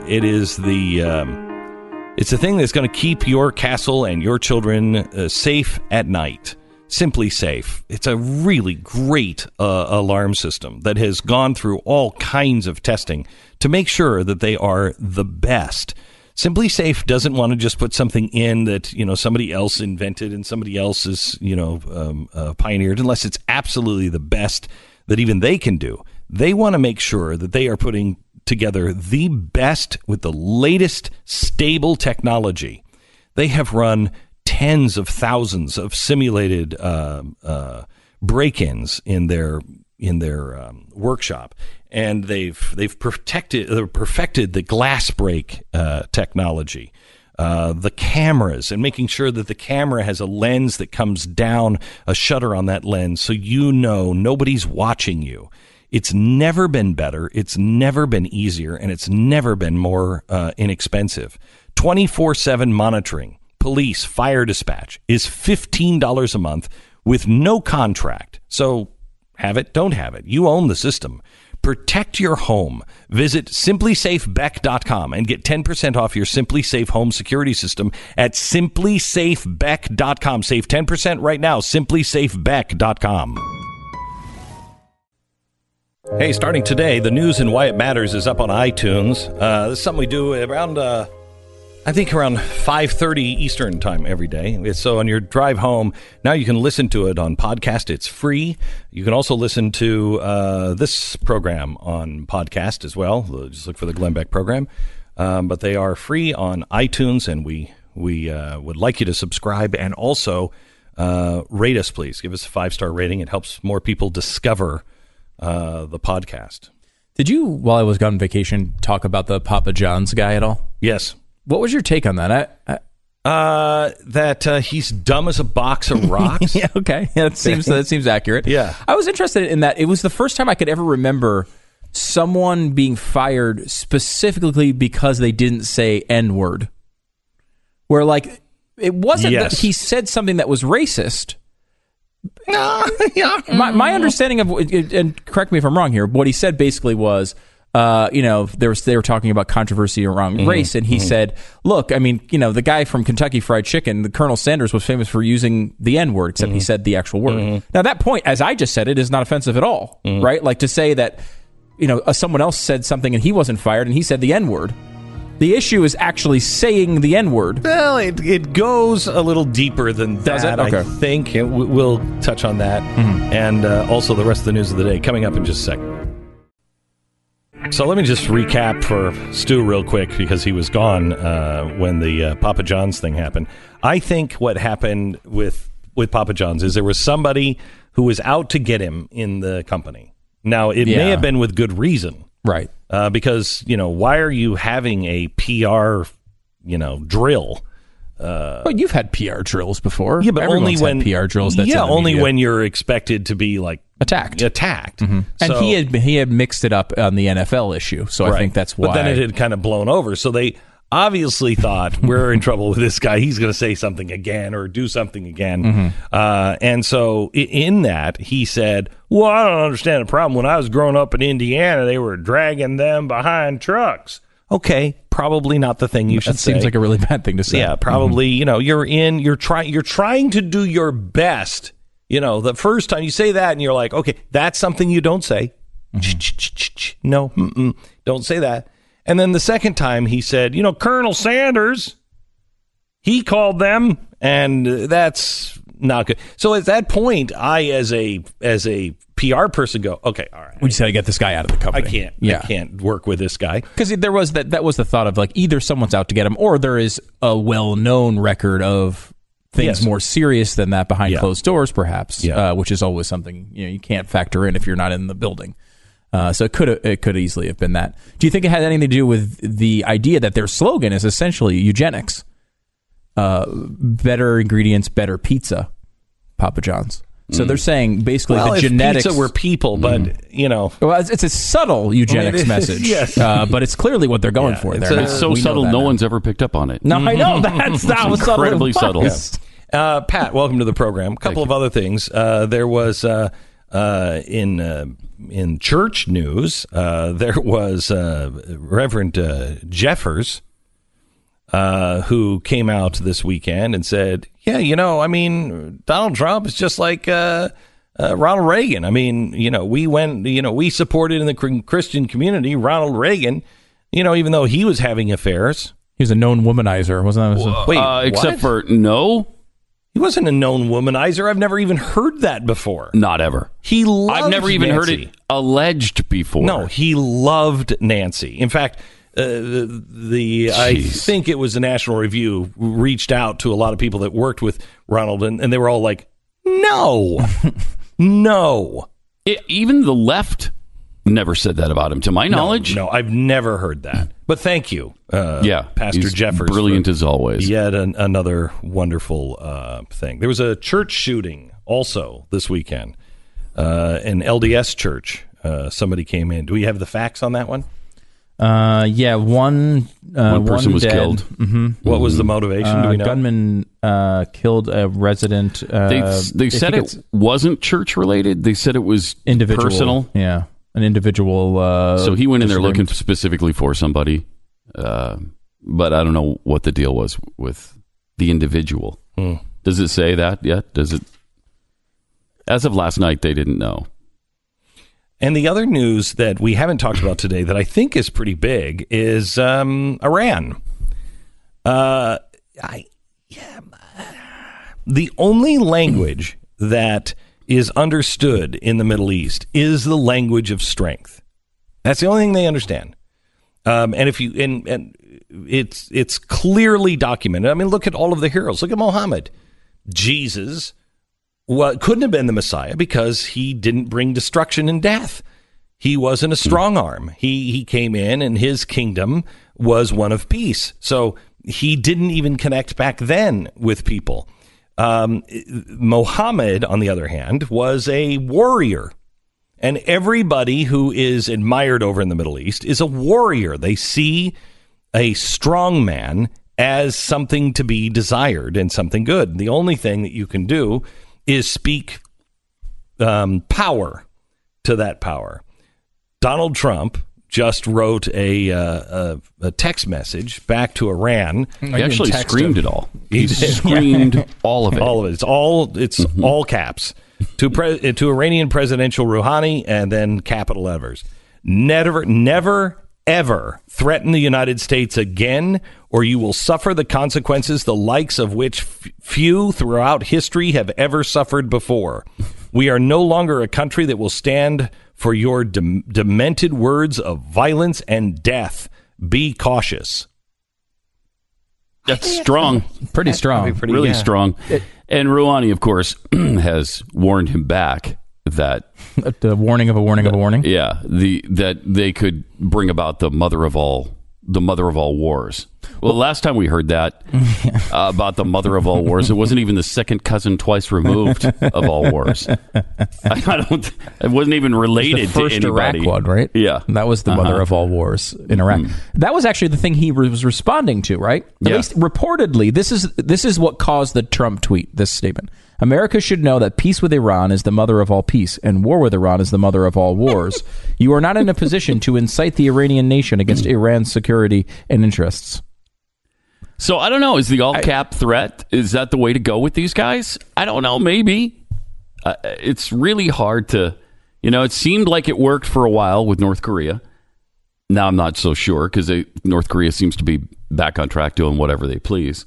thing that's going to keep your castle and your children safe at night. Simply Safe. It's a really great alarm system that has gone through all kinds of testing to make sure that they are the best. Simply Safe doesn't want to just put something in that, somebody else invented and somebody else is, pioneered, unless it's absolutely the best that even they can do. They want to make sure that they are putting together the best with the latest stable technology. They have run tens of thousands of simulated break-ins in their workshop. And they've perfected the glass break technology, the cameras, and making sure that the camera has a lens that comes down, a shutter on that lens, so nobody's watching you. It's never been better, it's never been easier, and it's never been more inexpensive. 24/7 monitoring, police, fire dispatch is $15 a month with no contract. So have it, don't have it. You own the system. Protect your home. Visit simplysafebeck.com and get 10% off your Simply Safe home security system at simplysafebeck.com. Save 10% right now. simplysafebeck.com. Hey, starting today, the news and why it matters is up on iTunes. This is something we do around 5:30 Eastern time every day. So on your drive home, now you can listen to it on podcast. It's free. You can also listen to this program on podcast as well. Just look for the Glenn Beck program. But they are free on iTunes, and we would like you to subscribe and also rate us, please. Give us a 5-star rating. It helps more people discover the podcast. Did you, while I was gone on vacation, talk about the Papa John's guy at all? Yes. What was your take on that? That he's dumb as a box of rocks. Yeah, okay. That seems accurate. Yeah. I was interested in that. It was the first time I could ever remember someone being fired specifically because they didn't say N-word. Where, like, it wasn't that he said something that was racist. My understanding of, and correct me if I'm wrong here, what he said basically was, they were talking about controversy around race, and he said, look, I mean, the guy from Kentucky Fried Chicken, the Colonel Sanders, was famous for using the N-word, except he said the actual word. Now, that point, as I just said it, is not offensive at all, right? Like, to say that, someone else said something and he wasn't fired and he said the N-word. The issue is actually saying the N-word. Well, it goes a little deeper than that. Does it? Okay. I think we'll touch on that, and also the rest of the news of the day coming up in just a second. So let me just recap for Stu real quick, because he was gone when the Papa John's thing happened. I think what happened with Papa John's is there was somebody who was out to get him in the company. Now, it may have been with good reason. Right. Because, why are you having a PR, drill? Well, you've had PR drills before. Yeah, but Everyone's only when PR drills. That's only when you're expected to be like attacked. Mm-hmm. And he had mixed it up on the NFL issue, so I think that's why. But then it had kind of blown over, so they obviously thought, we're in trouble with this guy. He's going to say something again or do something again. And so in that, he said, well, I don't understand the problem. When I was growing up in Indiana, they were dragging them behind trucks. Okay, probably not the thing you should say. That seems like a really bad thing to say. Yeah, probably, you're trying to do your best You know, the first time you say that and you're like, okay, that's something you don't say. No, don't say that. And then the second time he said, you know, Colonel Sanders, he called them, and that's not good. So at that point, I, as a PR person, go, okay, all right. We just got to get this guy out of the company. I can't work with this guy. Because there was that was the thought of like either someone's out to get him, or there is a well-known record of things more serious than that behind closed doors, perhaps, which is always something you can't factor in if you're not in the building. So it could easily have been that. Do you think it had anything to do with the idea that their slogan is essentially eugenics? Better ingredients, better pizza, Papa John's. So they're saying basically the genetics. Pizza were people, but well, it's a subtle eugenics message. Yes, but it's clearly what they're going for there. It's so subtle, no one's ever picked up on it. No, I know that's not incredibly subtle. Yeah. Pat, welcome to the program. A couple of other things. There was in church news. There was Reverend Jeffers. Who came out this weekend and said, yeah, I mean, Donald Trump is just like Ronald Reagan. I mean, we supported in the Christian community Ronald Reagan, even though he was having affairs. He was a known womanizer, wasn't that? Wait, except for no. He wasn't a known womanizer. I've never even heard that before. Not ever. He loved I've never even Nancy. heard it alleged before. No, he loved Nancy. In fact, I think it was the National Review reached out to a lot of people that worked with Ronald, and they were all like, no, no. Even the left never said that about him, to my knowledge. No, I've never heard that. But thank you, Pastor Jeffers. Brilliant as always. Yet another wonderful thing. There was a church shooting also this weekend, an LDS church. Somebody came in. Do we have the facts on that one? One person was dead. Killed. Mm-hmm. What was the motivation? Do we know? Gunman killed a resident. They said it wasn't church related. They said it was individual, personal. Yeah, an individual. So he went in there looking specifically for somebody, but I don't know what the deal was with the individual. Does it say that yet? Does it? As of last night, they didn't know. And the other news that we haven't talked about today that I think is pretty big is Iran. The only language that is understood in the Middle East is the language of strength. That's the only thing they understand. And if you and it's clearly documented. I mean, look at all of the heroes. Look at Muhammad, Jesus. Well, couldn't have been the Messiah because he didn't bring destruction and death. He wasn't a strong arm. He came in and his kingdom was one of peace. So he didn't even connect back then with people. Muhammad, on the other hand, was a warrior. And everybody who is admired over in the Middle East is a warrior. They see a strong man as something to be desired and something good. The only thing that you can do is speak power to that power. Donald Trump just wrote a text message back to Iran. He actually screamed it all. He screamed all of it. All of it. It's all caps to Iranian presidential Rouhani, and then capital letters. Never, ever threaten the United States again, or you will suffer the consequences the likes of which few throughout history have ever suffered before. We are no longer a country that will stand for your demented words of violence and death. Be cautious. That's strong. Pretty strong. Really strong. And Rouhani, of course, has warned him back that the warning of a warning of a warning. Yeah, that they could bring about the mother of all wars. Well, the last time we heard that about the mother of all wars, it wasn't even the second cousin twice removed of all wars. It wasn't even related the first to anybody. Iraq one, right? Yeah, that was the mother of all wars in Iraq. That was actually the thing he was responding to, right? At least reportedly, this is what caused the Trump tweet. This statement: America should know that peace with Iran is the mother of all peace, and war with Iran is the mother of all wars. You are not in a position to incite the Iranian nation against Iran's security and interests. So I don't know. Is the all-cap threat, is that the way to go with these guys? I don't know. Maybe. It's really hard to, it seemed like it worked for a while with North Korea. Now I'm not so sure because North Korea seems to be back on track doing whatever they please.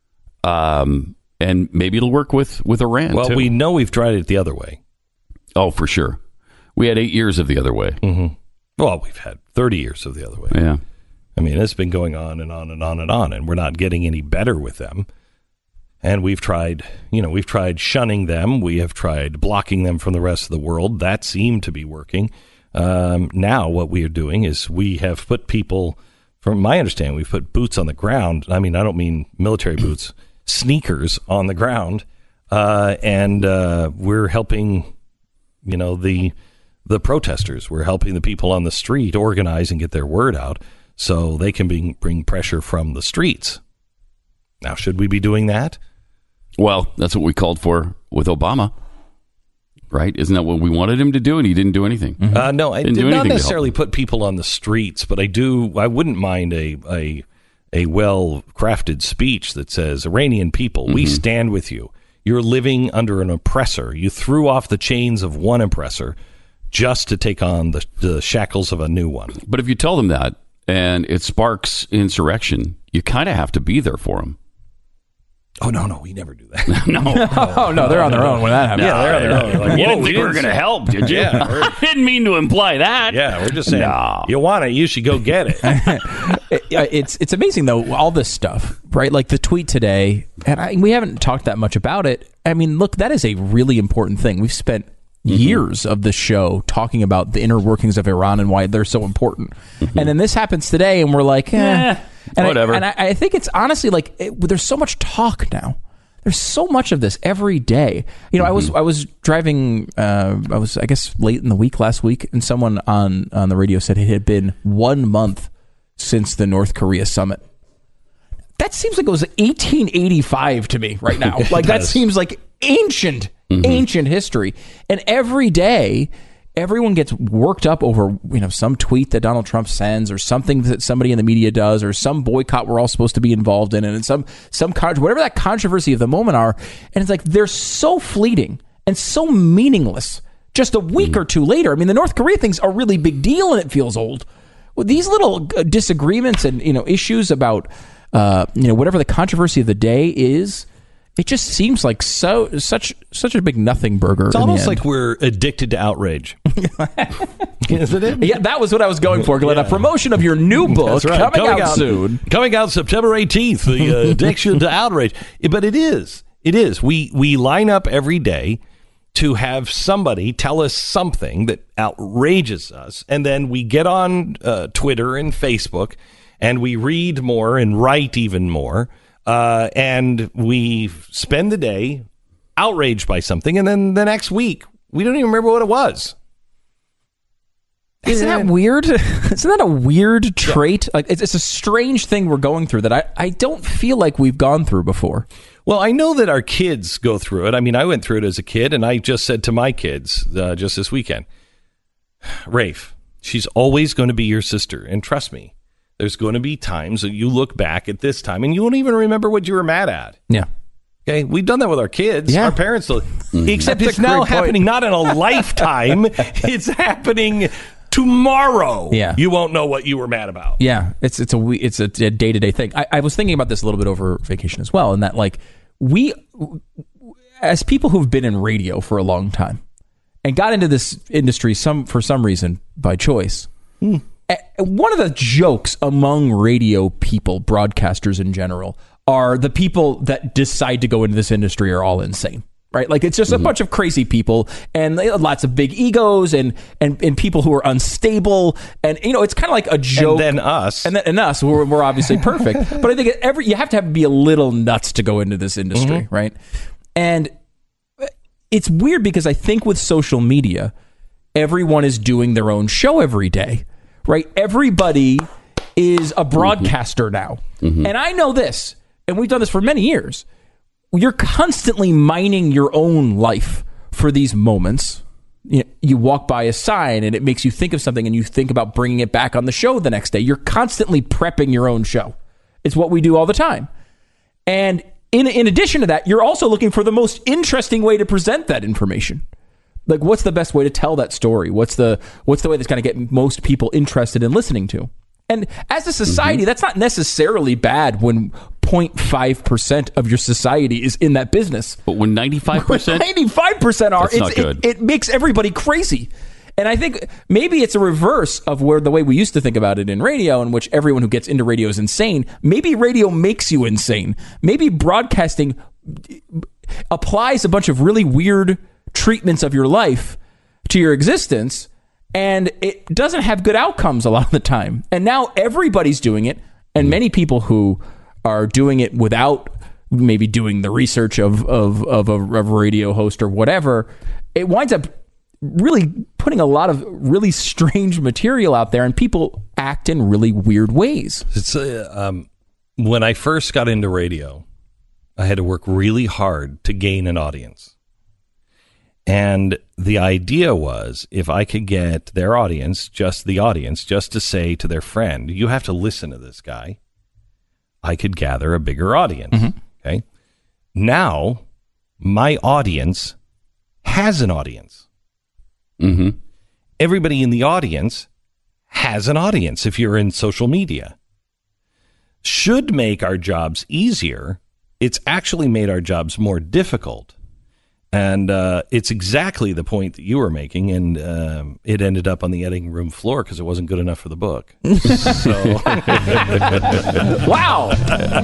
And maybe it'll work with Iran, Well, too. we know we've tried it the other way. Oh, for sure. We had 8 years of the other way. Mm-hmm. Well, we've had 30 years of the other way. Yeah. I mean, it's been going on and on and on and on, and we're not getting any better with them. And we've tried shunning them. We have tried blocking them from the rest of the world. That seemed to be working. Now what we are doing is we have put people, from my understanding, we've put boots on the ground. I mean, I don't mean military boots, sneakers on the ground. And we're helping, the protesters. We're helping the people on the street organize and get their word out so they can bring pressure from the streets. Now, should we be doing that? Well, that's what we called for with Obama, right? Isn't that what we wanted him to do? And he didn't do anything. Mm-hmm. No, I did not necessarily put people on the streets, but I wouldn't mind a well-crafted speech that says, Iranian people, we stand with you. You're living under an oppressor. You threw off the chains of one oppressor just to take on the shackles of a new one. But if you tell them that and it sparks insurrection, you kind of have to be there for them. Oh, no, we never do that. No, they're on their own when that happens. Yeah, they're on their own. Like, you didn't think we were going to help, did you? Yeah, I didn't mean to imply that. Yeah, we're just saying, you want it, you should go get it. It's amazing, though, all this stuff, right? Like the tweet today, and we haven't talked that much about it. I mean, look, that is a really important thing. We've spent years of the show talking about the inner workings of Iran and why they're so important. And then this happens today, and we're like, whatever. I think it's honestly like there's so much talk now. There's so much of this every day. I was driving. I guess late in the week last week, and someone on the radio said it had been 1 month since the North Korea summit. That seems like it was 1885 to me right now. Like that seems like ancient history. And every day, everyone gets worked up over some tweet that Donald Trump sends, or something that somebody in the media does, or some boycott we're all supposed to be involved in, and some whatever that controversy of the moment are. And it's like they're so fleeting and so meaningless. Just a week or two later, I mean, the North Korea thing's a really big deal, and it feels old. Well, these little disagreements and issues about whatever the controversy of the day is. It just seems like such a big nothing burger. It's almost like we're addicted to outrage. Isn't it? Yeah, that was what I was going for, Glenn. A promotion of your new book coming out soon. Coming out September 18th, The Addiction to Outrage. But it is. We line up every day to have somebody tell us something that outrages us, and then we get on Twitter and Facebook, and we read more and write even more. And we spend the day outraged by something, and then the next week we don't even remember what it was. Isn't that weird? Isn't that a weird trait? Like it's a strange thing we're going through that I don't feel like we've gone through before. Well, I know that our kids go through it. I mean, I went through it as a kid, and I just said to my kids just this weekend, Rafe, she's always going to be your sister, and trust me. There's going to be times that you look back at this time and you won't even remember what you were mad at. Yeah. Okay. We've done that with our kids. Yeah. Our parents, except it's now happening not in a lifetime. It's happening tomorrow. Yeah. You won't know what you were mad about. Yeah. It's a day-to-day thing. I was thinking about this a little bit over vacation as well. And that like we, as people who've been in radio for a long time and got into this industry for some reason by choice, one of the jokes among radio people, broadcasters in general, are the people that decide to go into this industry are all insane, right? Like it's just a bunch of crazy people and lots of big egos and people who are unstable. And, it's kind of like a joke. And then us. And us, we're obviously perfect. But I think you have to be a little nuts to go into this industry, right? And it's weird because I think with social media, everyone is doing their own show every day. Right? Everybody is a broadcaster now. And I know this, and we've done this for many years. You're constantly mining your own life for these moments. You walk by a sign and it makes you think of something and you think about bringing it back on the show the next day. You're constantly prepping your own show. It's what we do all the time. And in addition to that, you're also looking for the most interesting way to present that information. Like, what's the best way to tell that story? What's the way that's going to get most people interested in listening to? And as a society, that's not necessarily bad when 0.5% of your society is in that business. But when 95%? 95% are, that's not good. It makes everybody crazy. And I think maybe it's a reverse of where the way we used to think about it in radio, in which everyone who gets into radio is insane. Maybe radio makes you insane. Maybe broadcasting applies a bunch of really weird treatments of your life to your existence, and it doesn't have good outcomes a lot of the time. And now everybody's doing it, and many people who are doing it without maybe doing the research of a radio host or whatever, it winds up really putting a lot of really strange material out there, and people act in really weird ways. It's when I first got into radio, I had to work really hard to gain an audience. And the idea was, if I could get their audience, just to say to their friend, you have to listen to this guy, I could gather a bigger audience. Okay. Now, my audience has an audience. Everybody in the audience has an audience if you're in social media. Should make our jobs easier. It's actually made our jobs more difficult. And it's exactly the point that you were making, and it ended up on the editing room floor because it wasn't good enough for the book. Wow!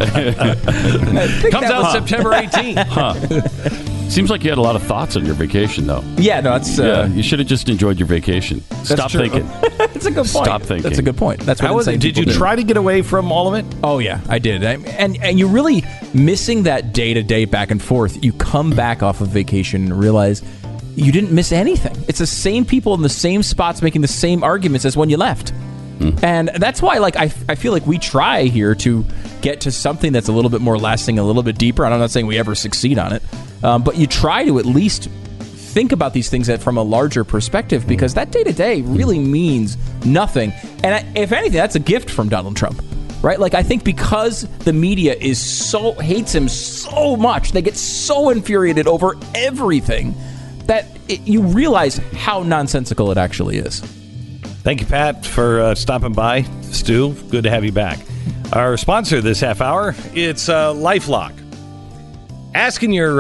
Comes out September 18th. Seems like you had a lot of thoughts on your vacation, though. Yeah, no, it's... you should have just enjoyed your vacation. Stop thinking. That's a good point. Stop thinking. That's a good point. That's what did you try to get away from all of it? Oh, yeah, I did. And you're really missing that day-to-day back and forth. You come back off of vacation and realize you didn't miss anything. It's the same people in the same spots making the same arguments as when you left. And that's why, like, I feel like we try here to get to something that's a little bit more lasting, a little bit deeper. And I'm not saying we ever succeed on it, but you try to at least think about these things from a larger perspective, because that day-to-day really means nothing. And if anything, that's a gift from Donald Trump, right? Like, I think because the media hates him so much, they get so infuriated over everything, that you realize how nonsensical it actually is. Thank you, Pat, for stopping by. Stu, good to have you back. Our sponsor this half hour, it's LifeLock. Asking your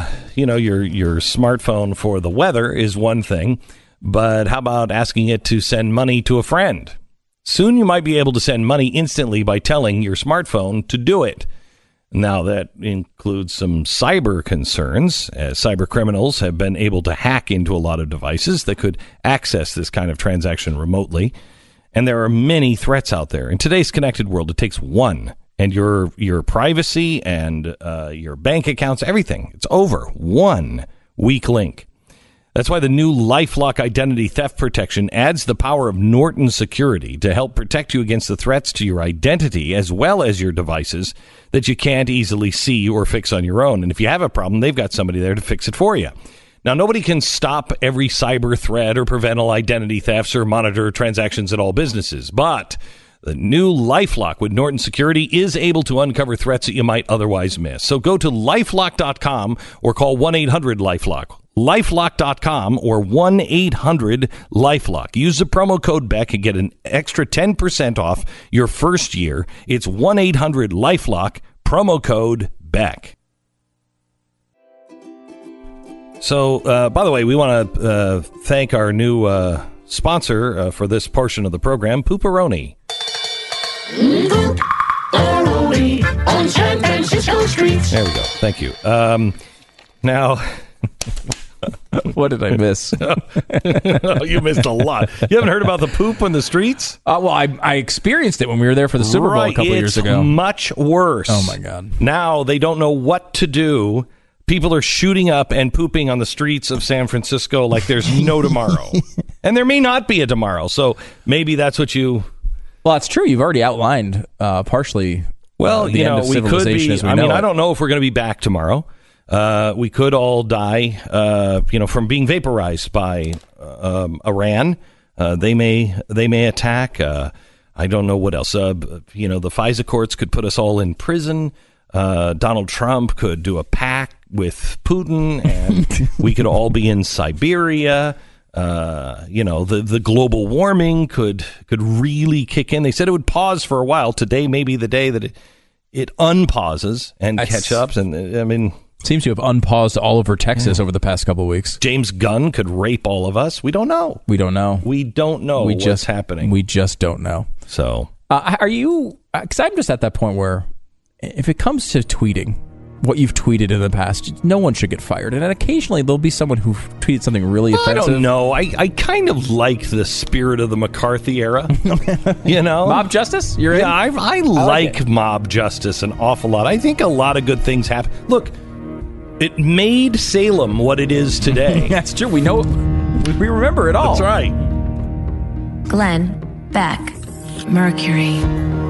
smartphone for the weather is one thing, but how about asking it to send money to a friend? Soon you might be able to send money instantly by telling your smartphone to do it. Now, that includes some cyber concerns, as cyber criminals have been able to hack into a lot of devices that could access this kind of transaction remotely. And there are many threats out there. In today's connected world, it takes one. And your privacy and your bank accounts, everything, it's over. One weak link. That's why the new LifeLock Identity Theft Protection adds the power of Norton Security to help protect you against the threats to your identity as well as your devices that you can't easily see or fix on your own. And if you have a problem, they've got somebody there to fix it for you. Now, nobody can stop every cyber threat or prevent all identity thefts or monitor transactions at all businesses, but the new LifeLock with Norton Security is able to uncover threats that you might otherwise miss. So go to lifelock.com or call 1-800-LifeLock. lifelock.com or 1-800-LifeLock. Use the promo code Beck and get an extra 10% off your first year. It's 1-800-LifeLock, promo code Beck. So, by the way, we want to thank our new sponsor for this portion of the program, Pooperoni. Pooperoni on San Francisco streets. There we go. Thank you. Now... What did I miss? You missed a lot. You haven't heard about the poop on the streets? Well, I experienced it when we were there for the Super Bowl a couple years ago. It's much worse. Oh, my God. Now they don't know what to do. People are shooting up and pooping on the streets of San Francisco like there's no tomorrow. And there may not be a tomorrow. So maybe that's what you... Well, it's true. You've already outlined partially the end of we could be... I don't know if we're going to be back tomorrow. We could all die, from being vaporized by Iran. They may attack. I don't know what else. The FISA courts could put us all in prison. Donald Trump could do a pact with Putin, and we could all be in Siberia. The global warming could really kick in. They said it would pause for a while. Today may be the day that it unpauses and catch up. And I mean, seems to have unpaused all over Texas over the past couple of weeks. James Gunn could rape all of us. We don't know. We don't know what's happening. We just don't know. So, are you? Because I'm just at that point where, if it comes to tweeting, what you've tweeted in the past, no one should get fired. And occasionally there'll be someone who tweeted something really offensive. I don't know. I kind of like the spirit of the McCarthy era. Mob justice? You're in? I like mob justice an awful lot. I think a lot of good things happen. Look, it made Salem what it is today. That's true. We know. We remember it all. That's right. Glenn Beck, Mercury.